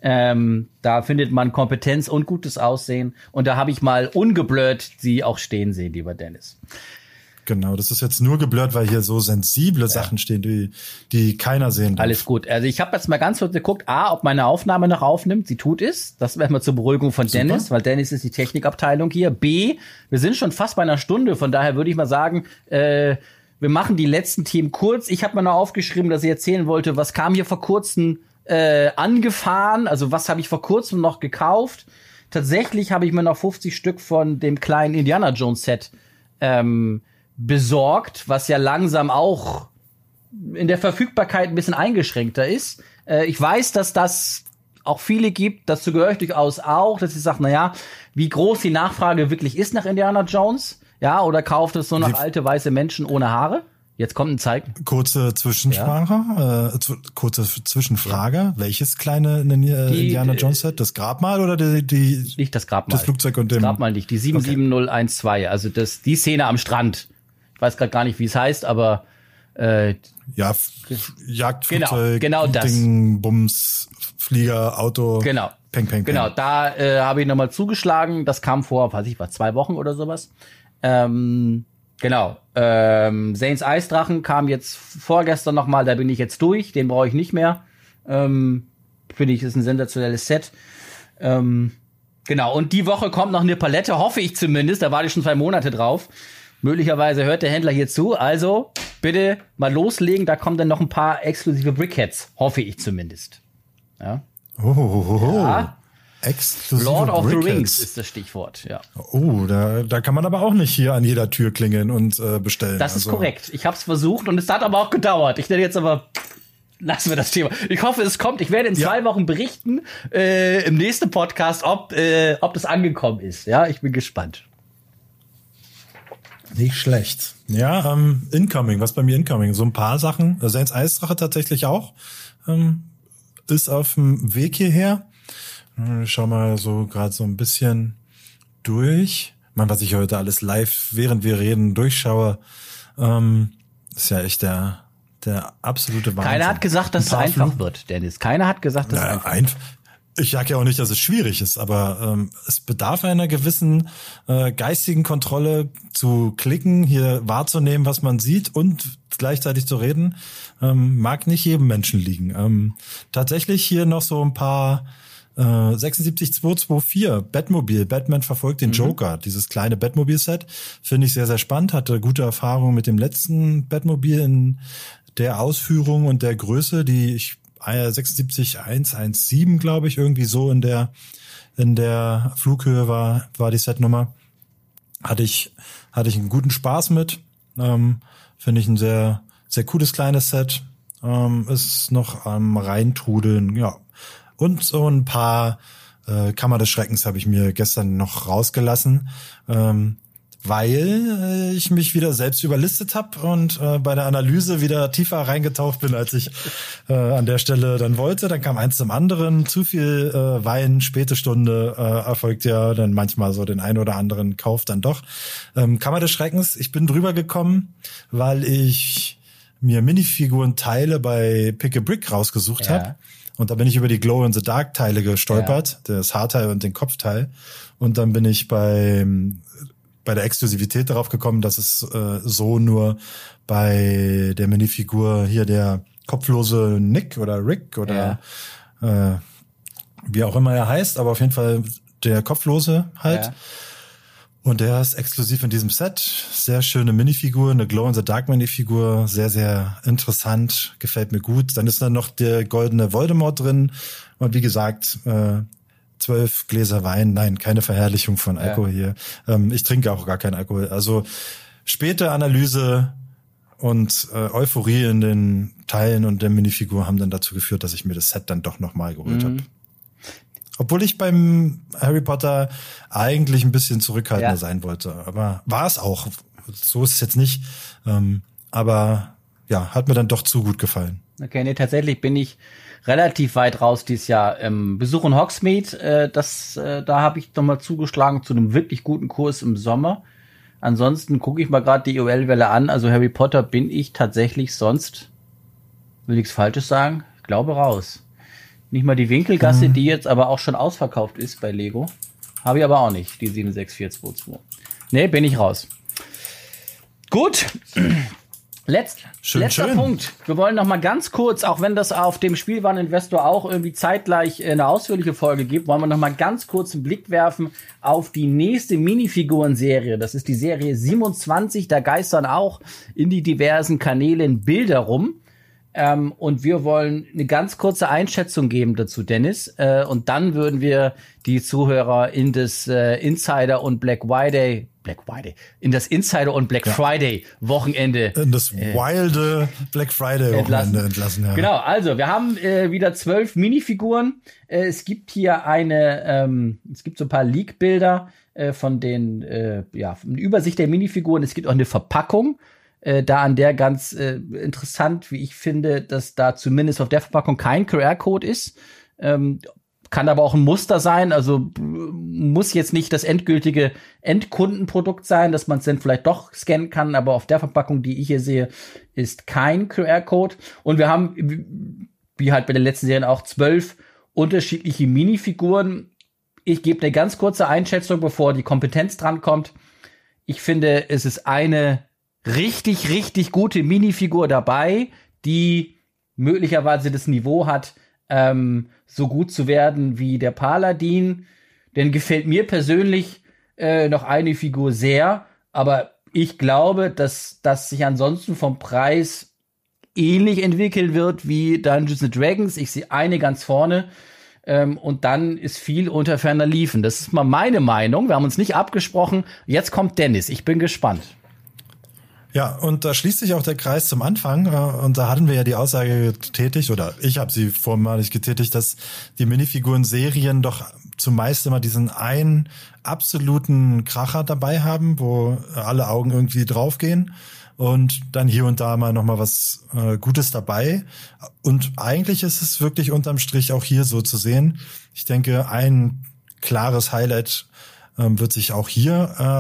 Da findet man Kompetenz und gutes Aussehen. Und da habe ich mal ungeblurrt sie auch stehen sehen, lieber Dennis. Genau, das ist jetzt nur geblurrt, weil hier so sensible Sachen stehen, die keiner sehen darf. Alles gut. Also ich habe jetzt mal ganz kurz geguckt, ob meine Aufnahme noch aufnimmt. Sie tut es. Das wäre mal zur Beruhigung von Dennis, weil Dennis ist die Technikabteilung hier. B, wir sind schon fast bei einer Stunde, von daher würde ich mal sagen, wir machen die letzten Themen kurz. Ich habe mir noch aufgeschrieben, dass ich erzählen wollte, was kam hier vor kurzem angefahren, also was habe ich vor kurzem noch gekauft. Tatsächlich habe ich mir noch 50 Stück von dem kleinen Indiana Jones Set besorgt, was ja langsam auch in der Verfügbarkeit ein bisschen eingeschränkter ist. Ich weiß, dass das auch viele gibt, dazu gehöre ich durchaus auch, dass ich sage, naja, wie groß die Nachfrage wirklich ist nach Indiana Jones, ja, oder kauft es nur noch alte weiße Menschen ohne Haare? Jetzt kommt ein Zeichen. Kurze Zwischenfrage, Zwischenfrage. Welches kleine Indiana Jones Set? Das Grabmal oder die nicht das Grabmal. Das Flugzeug und dem... Das Grabmal nicht, die 77012, also die Szene am Strand. Ich weiß gerade gar nicht, wie es heißt, aber Jagdflugzeug, genau das. Ding, Bums, Flieger, Auto. Genau. Peng, peng, peng. Genau, da habe ich nochmal zugeschlagen. Das kam vor, 2 Wochen oder sowas. Genau. Zanes Eisdrachen kam jetzt vorgestern nochmal, da bin ich jetzt durch. Den brauche ich nicht mehr. Finde ich, ist ein sensationelles Set. Genau, und die Woche kommt noch eine Palette, hoffe ich zumindest. Da warte ich schon 2 Monate drauf. Möglicherweise hört der Händler hier zu, also bitte mal loslegen, da kommen dann noch ein paar exklusive Brickheads, hoffe ich zumindest. Ja. Ja. Exklusive Lord of the Brickheads. Rings ist das Stichwort, ja. Oh, da kann man aber auch nicht hier an jeder Tür klingeln und bestellen. Das ist korrekt. Ich habe es versucht und es hat aber auch gedauert. Ich nenne jetzt aber, lassen wir das Thema. Ich hoffe, es kommt. Ich werde in 2 Wochen berichten im nächsten Podcast, ob das angekommen ist. Ja, ich bin gespannt. Nicht schlecht. Ja, Incoming, was bei mir Incoming? So ein paar Sachen. Saints Eisdrache tatsächlich auch. Ist auf dem Weg hierher. Ich schau mal so gerade so ein bisschen durch. Was ich heute alles live, während wir reden, durchschaue, ist ja echt der absolute Wahnsinn. Keiner hat gesagt, dass es einfach wird, Dennis. Keiner hat gesagt, dass es einfach wird. Ich sage ja auch nicht, dass es schwierig ist, aber es bedarf einer gewissen geistigen Kontrolle zu klicken, hier wahrzunehmen, was man sieht und gleichzeitig zu reden. Mag nicht jedem Menschen liegen. Tatsächlich hier noch so ein paar 76224 Batmobile. Batman verfolgt den Joker. Dieses kleine Batmobil-Set finde ich sehr, sehr spannend. Hatte gute Erfahrungen mit dem letzten Batmobil in der Ausführung und der Größe, die ich 76117, glaube ich, irgendwie so in der Flughöhe war die Setnummer. Hatte ich einen guten Spaß mit. Finde ich ein sehr, sehr cooles kleines Set. Ist noch am Reintrudeln, ja. Und so ein paar Kammer des Schreckens habe ich mir gestern noch rausgelassen, weil ich mich wieder selbst überlistet habe und bei der Analyse wieder tiefer reingetaucht bin, als ich an der Stelle dann wollte. Dann kam eins zum anderen. Zu viel Wein, späte Stunde erfolgt ja dann manchmal so den ein oder anderen Kauf dann doch. Kammer des Schreckens, ich bin drüber gekommen, weil ich mir Minifiguren-Teile bei Pick a Brick rausgesucht habe. Und da bin ich über die Glow-in-the-Dark-Teile gestolpert, das Haarteil und den Kopfteil. Und dann bin ich bei der Exklusivität darauf gekommen, dass es so nur bei der Minifigur hier der kopflose Nick oder Rick oder wie auch immer er heißt, aber auf jeden Fall der kopflose halt. Ja. Und der ist exklusiv in diesem Set. Sehr schöne Minifigur, eine Glow-in-the-Dark-Minifigur. Sehr, sehr interessant. Gefällt mir gut. Dann ist da noch der goldene Voldemort drin. Und wie gesagt, 12 Gläser Wein. Nein, keine Verherrlichung von Alkohol hier. Ich trinke auch gar keinen Alkohol. Also späte Analyse und Euphorie in den Teilen und der Minifigur haben dann dazu geführt, dass ich mir das Set dann doch nochmal geholt habe. Obwohl ich beim Harry Potter eigentlich ein bisschen zurückhaltender sein wollte. Aber war es auch. So ist es jetzt nicht. Aber ja, hat mir dann doch zu gut gefallen. Okay, nee, tatsächlich bin ich relativ weit raus dieses Jahr. Besuch in Hogsmeade, da habe ich nochmal zugeschlagen zu einem wirklich guten Kurs im Sommer. Ansonsten gucke ich mal gerade die EOL-Welle an. Also Harry Potter bin ich tatsächlich sonst, will nichts Falsches sagen, ich glaube raus. Nicht mal die Winkelgasse, die jetzt aber auch schon ausverkauft ist bei Lego. Habe ich aber auch nicht, die 76422. Nee, bin ich raus. Gut. Letzter Punkt. Wir wollen noch mal ganz kurz, auch wenn das auf dem Spielwareninvestor auch irgendwie zeitgleich eine ausführliche Folge gibt, wollen wir noch mal ganz kurz einen Blick werfen auf die nächste Minifiguren-Serie. Das ist die Serie 27. Da geistern auch in die diversen Kanälen Bilder rum. Und wir wollen eine ganz kurze Einschätzung geben dazu, Dennis. Und dann würden wir die Zuhörer in das Insider und in das Insider und Black Friday Wochenende. In das wilde Black Friday Wochenende entlassen. Ja. Genau, also wir haben wieder 12 Minifiguren. Es gibt hier es gibt so ein paar Leak-Bilder von den, eine Übersicht der Minifiguren. Es gibt auch eine Verpackung. Da an der ganz interessant, wie ich finde, dass da zumindest auf der Verpackung kein QR-Code ist. Kann aber auch ein Muster sein, also muss jetzt nicht das endgültige Endkundenprodukt sein, dass man es dann vielleicht doch scannen kann, aber auf der Verpackung, die ich hier sehe, ist kein QR-Code. Und wir haben, wie halt bei den letzten Serien auch, 12 unterschiedliche Minifiguren. Ich gebe eine ganz kurze Einschätzung, bevor die Kompetenz drankommt. Ich finde, es ist eine richtig, richtig gute Minifigur dabei, die möglicherweise das Niveau hat, so gut zu werden wie der Paladin. Denn gefällt mir persönlich noch eine Figur sehr, aber Ich glaube, dass das sich ansonsten vom Preis ähnlich entwickeln wird wie Dungeons & Dragons. Ich sehe eine ganz vorne. Und dann ist viel unter ferner Liefen. Das ist mal meine Meinung. Wir haben uns nicht abgesprochen. Jetzt kommt Dennis. Ich bin gespannt. Ja, und da schließt sich auch der Kreis zum Anfang. Und da hatten wir ja die Aussage getätigt, oder ich habe sie vormalig getätigt, dass die Minifiguren-Serien doch zumeist immer diesen einen absoluten Kracher dabei haben, wo alle Augen irgendwie draufgehen. Und dann hier und da mal nochmal was Gutes dabei. Und eigentlich ist es wirklich unterm Strich auch hier so zu sehen. Ich denke, ein klares Highlight wird sich auch hier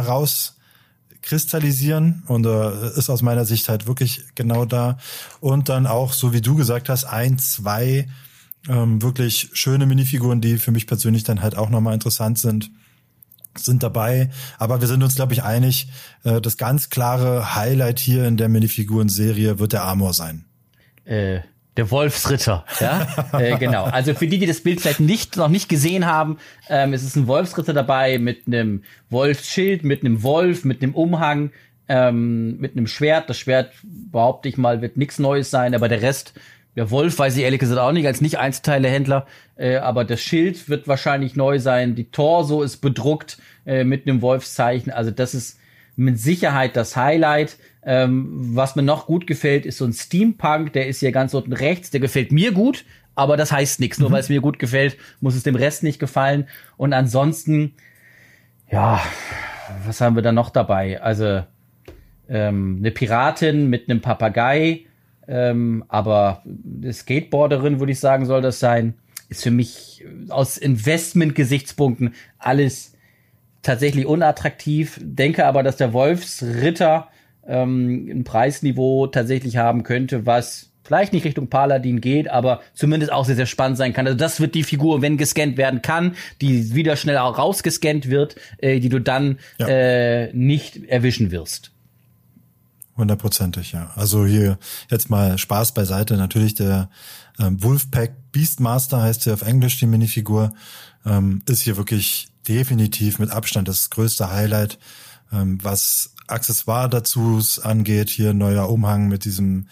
rauskristallisieren und ist aus meiner Sicht halt wirklich genau da. Und dann auch, so wie du gesagt hast, 1, 2 wirklich schöne Minifiguren, die für mich persönlich dann halt auch nochmal interessant sind dabei. Aber wir sind uns, glaube ich, einig, das ganz klare Highlight hier in der Minifiguren-Serie wird der Amor sein. Der Wolfsritter, ja, genau. Also für die das Bild vielleicht noch nicht gesehen haben, es ist ein Wolfsritter dabei mit einem Wolfsschild, mit einem Wolf, mit einem Umhang, mit einem Schwert. Das Schwert, behaupte ich mal, wird nichts Neues sein, aber der Rest, der Wolf weiß ich ehrlich gesagt auch nicht, als Nicht-Einzelteile-Händler, aber das Schild wird wahrscheinlich neu sein, die Torso ist bedruckt mit einem Wolfszeichen, also das ist mit Sicherheit das Highlight. Was mir noch gut gefällt, ist so ein Steampunk, der ist hier ganz unten rechts, der gefällt mir gut, aber das heißt nichts, nur weil es mir gut gefällt, muss es dem Rest nicht gefallen. Und ansonsten, ja, was haben wir da noch dabei? Also eine Piratin mit einem Papagei, aber eine Skateboarderin, würde ich sagen, soll das sein, ist für mich aus Investment-Gesichtspunkten alles tatsächlich unattraktiv. Denke aber, dass der Wolfsritter ein Preisniveau tatsächlich haben könnte, was vielleicht nicht Richtung Paladin geht, aber zumindest auch sehr, sehr spannend sein kann. Also das wird die Figur, wenn gescannt werden kann, die wieder schnell auch rausgescannt wird, die du dann nicht erwischen wirst. 100%, ja. Also hier jetzt mal Spaß beiseite. Natürlich der Wolfpack Beastmaster heißt sie auf Englisch, die Minifigur, ist hier wirklich definitiv mit Abstand das größte Highlight, was Accessoire dazu angeht. Hier neuer Umhang mit diesem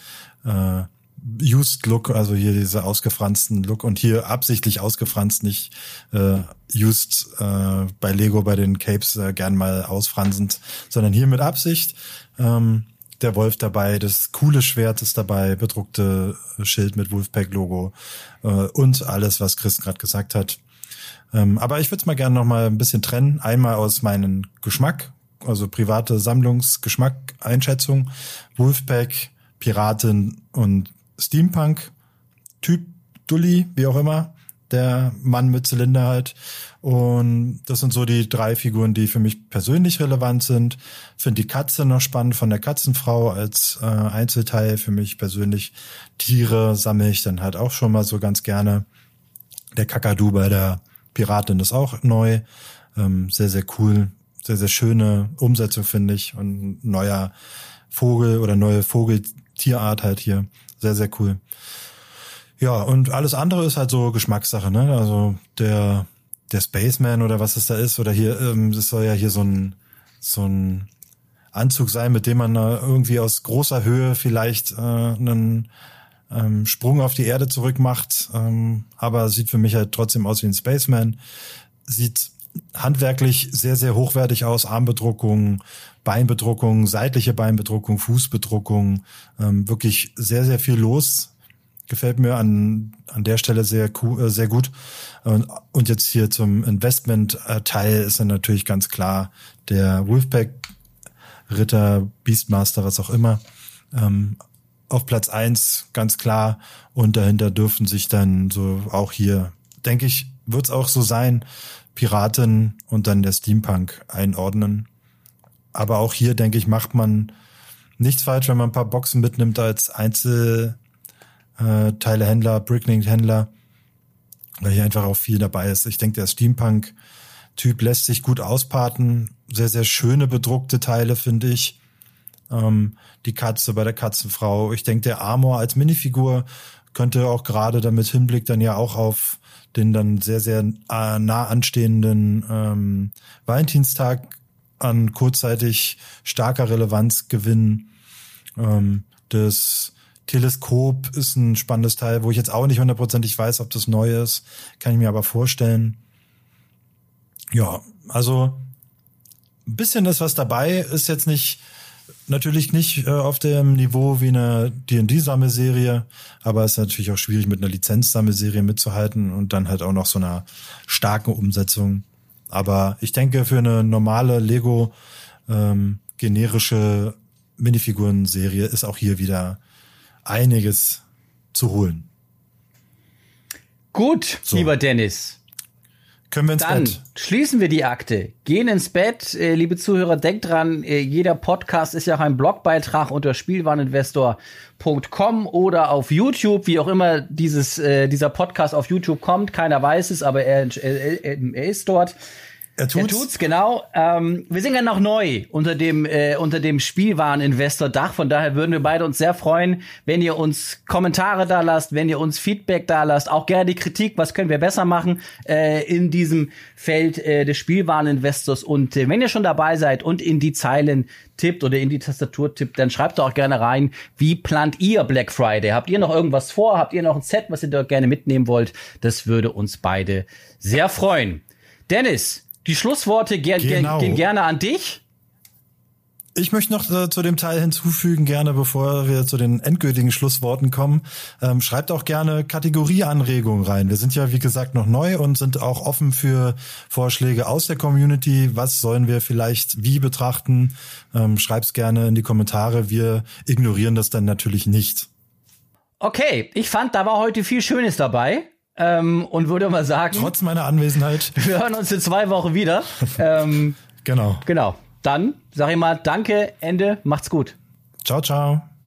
Used Look, also hier diese ausgefransten Look und hier absichtlich ausgefranst, nicht used bei Lego bei den Capes gern mal ausfransend, sondern hier mit Absicht. Der Wolf dabei, das coole Schwert ist dabei, bedruckte Schild mit Wolfpack-Logo und alles, was Chris gerade gesagt hat. Aber ich würde es mal gerne noch mal ein bisschen trennen. Einmal aus meinem Geschmack, also private Sammlungsgeschmack-Einschätzung. Wolfpack, Piratin und Steampunk. Typ Dulli, wie auch immer. Der Mann mit Zylinder halt. Und das sind so die 3 Figuren, die für mich persönlich relevant sind. Finde die Katze noch spannend von der Katzenfrau als Einzelteil. Für mich persönlich Tiere sammle ich dann halt auch schon mal so ganz gerne. Der Kakadu bei der Piratin ist auch neu. Sehr, sehr cool. Sehr, sehr schöne Umsetzung, finde ich. Und neuer Vogel oder neue Vogeltierart halt hier. Sehr, sehr cool. Ja, und alles andere ist halt so Geschmackssache, ne? Also der Spaceman oder was es da ist, oder hier, es soll ja hier so ein Anzug sein, mit dem man irgendwie aus großer Höhe vielleicht einen Sprung auf die Erde zurück macht, aber sieht für mich halt trotzdem aus wie ein Spaceman. Sieht handwerklich sehr, sehr hochwertig aus, Armbedruckung, Beinbedruckung, seitliche Beinbedruckung, Fußbedruckung, wirklich sehr, sehr viel los. Gefällt mir an der Stelle sehr cool, sehr gut. Und jetzt hier zum Investment-Teil ist dann natürlich ganz klar der Wolfpack, Ritter, Beastmaster, was auch immer. Auf Platz 1 ganz klar. Und dahinter dürfen sich dann so auch hier, denke ich, wird es auch so sein, Piraten und dann der Steampunk einordnen. Aber auch hier, denke ich, macht man nichts falsch, wenn man ein paar Boxen mitnimmt als Einzelteilehändler, Bricklink-Händler, weil hier einfach auch viel dabei ist. Ich denke, der Steampunk-Typ lässt sich gut ausparten. Sehr, sehr schöne bedruckte Teile, finde ich. Die Katze bei der Katzenfrau. Ich denke, der Amor als Minifigur könnte auch gerade damit Hinblick dann ja auch auf den dann sehr, sehr nah anstehenden Valentinstag an kurzzeitig starker Relevanz gewinnen. Das Teleskop ist ein spannendes Teil, wo ich jetzt auch nicht hundertprozentig weiß, ob das neu ist. Kann ich mir aber vorstellen. Ja, also ein bisschen ist was dabei. Ist jetzt natürlich nicht auf dem Niveau wie eine D&D-Sammelserie, aber ist natürlich auch schwierig, mit einer Lizenz-Sammelserie mitzuhalten und dann halt auch noch so einer starken Umsetzung. Aber ich denke, für eine normale Lego generische Minifiguren-Serie ist auch hier wieder einiges zu holen. Gut, so. Lieber Dennis. Können wir ins Dann Bett? Schließen wir die Akte, gehen ins Bett. Liebe Zuhörer, denkt dran, jeder Podcast ist ja auch ein Blogbeitrag unter spielwareninvestor.com oder auf YouTube, wie auch immer dieser Podcast auf YouTube kommt. Keiner weiß es, aber er ist dort. Er tut's, genau. Wir sind ja noch neu unter dem Spielwareninvestor-Dach. Von daher würden wir beide uns sehr freuen, wenn ihr uns Kommentare da lasst, wenn ihr uns Feedback da lasst. Auch gerne die Kritik, was können wir besser machen in diesem Feld des Spielwareninvestors. Und wenn ihr schon dabei seid und in die Zeilen tippt oder in die Tastatur tippt, dann schreibt doch auch gerne rein, wie plant ihr Black Friday? Habt ihr noch irgendwas vor? Habt ihr noch ein Set, was ihr dort gerne mitnehmen wollt? Das würde uns beide sehr freuen. Dennis, die Schlussworte gehen gerne an dich. Ich möchte noch zu dem Teil hinzufügen, gerne bevor wir zu den endgültigen Schlussworten kommen. Schreibt auch gerne Kategorieanregungen rein. Wir sind ja, wie gesagt, noch neu und sind auch offen für Vorschläge aus der Community. Was sollen wir vielleicht wie betrachten? Schreibt's gerne in die Kommentare. Wir ignorieren das dann natürlich nicht. Okay, ich fand, da war heute viel Schönes dabei. Und würde mal sagen, trotz meiner Anwesenheit, wir hören uns in 2 Wochen wieder. Genau. Dann sage ich mal, danke, Ende, macht's gut. Ciao, ciao.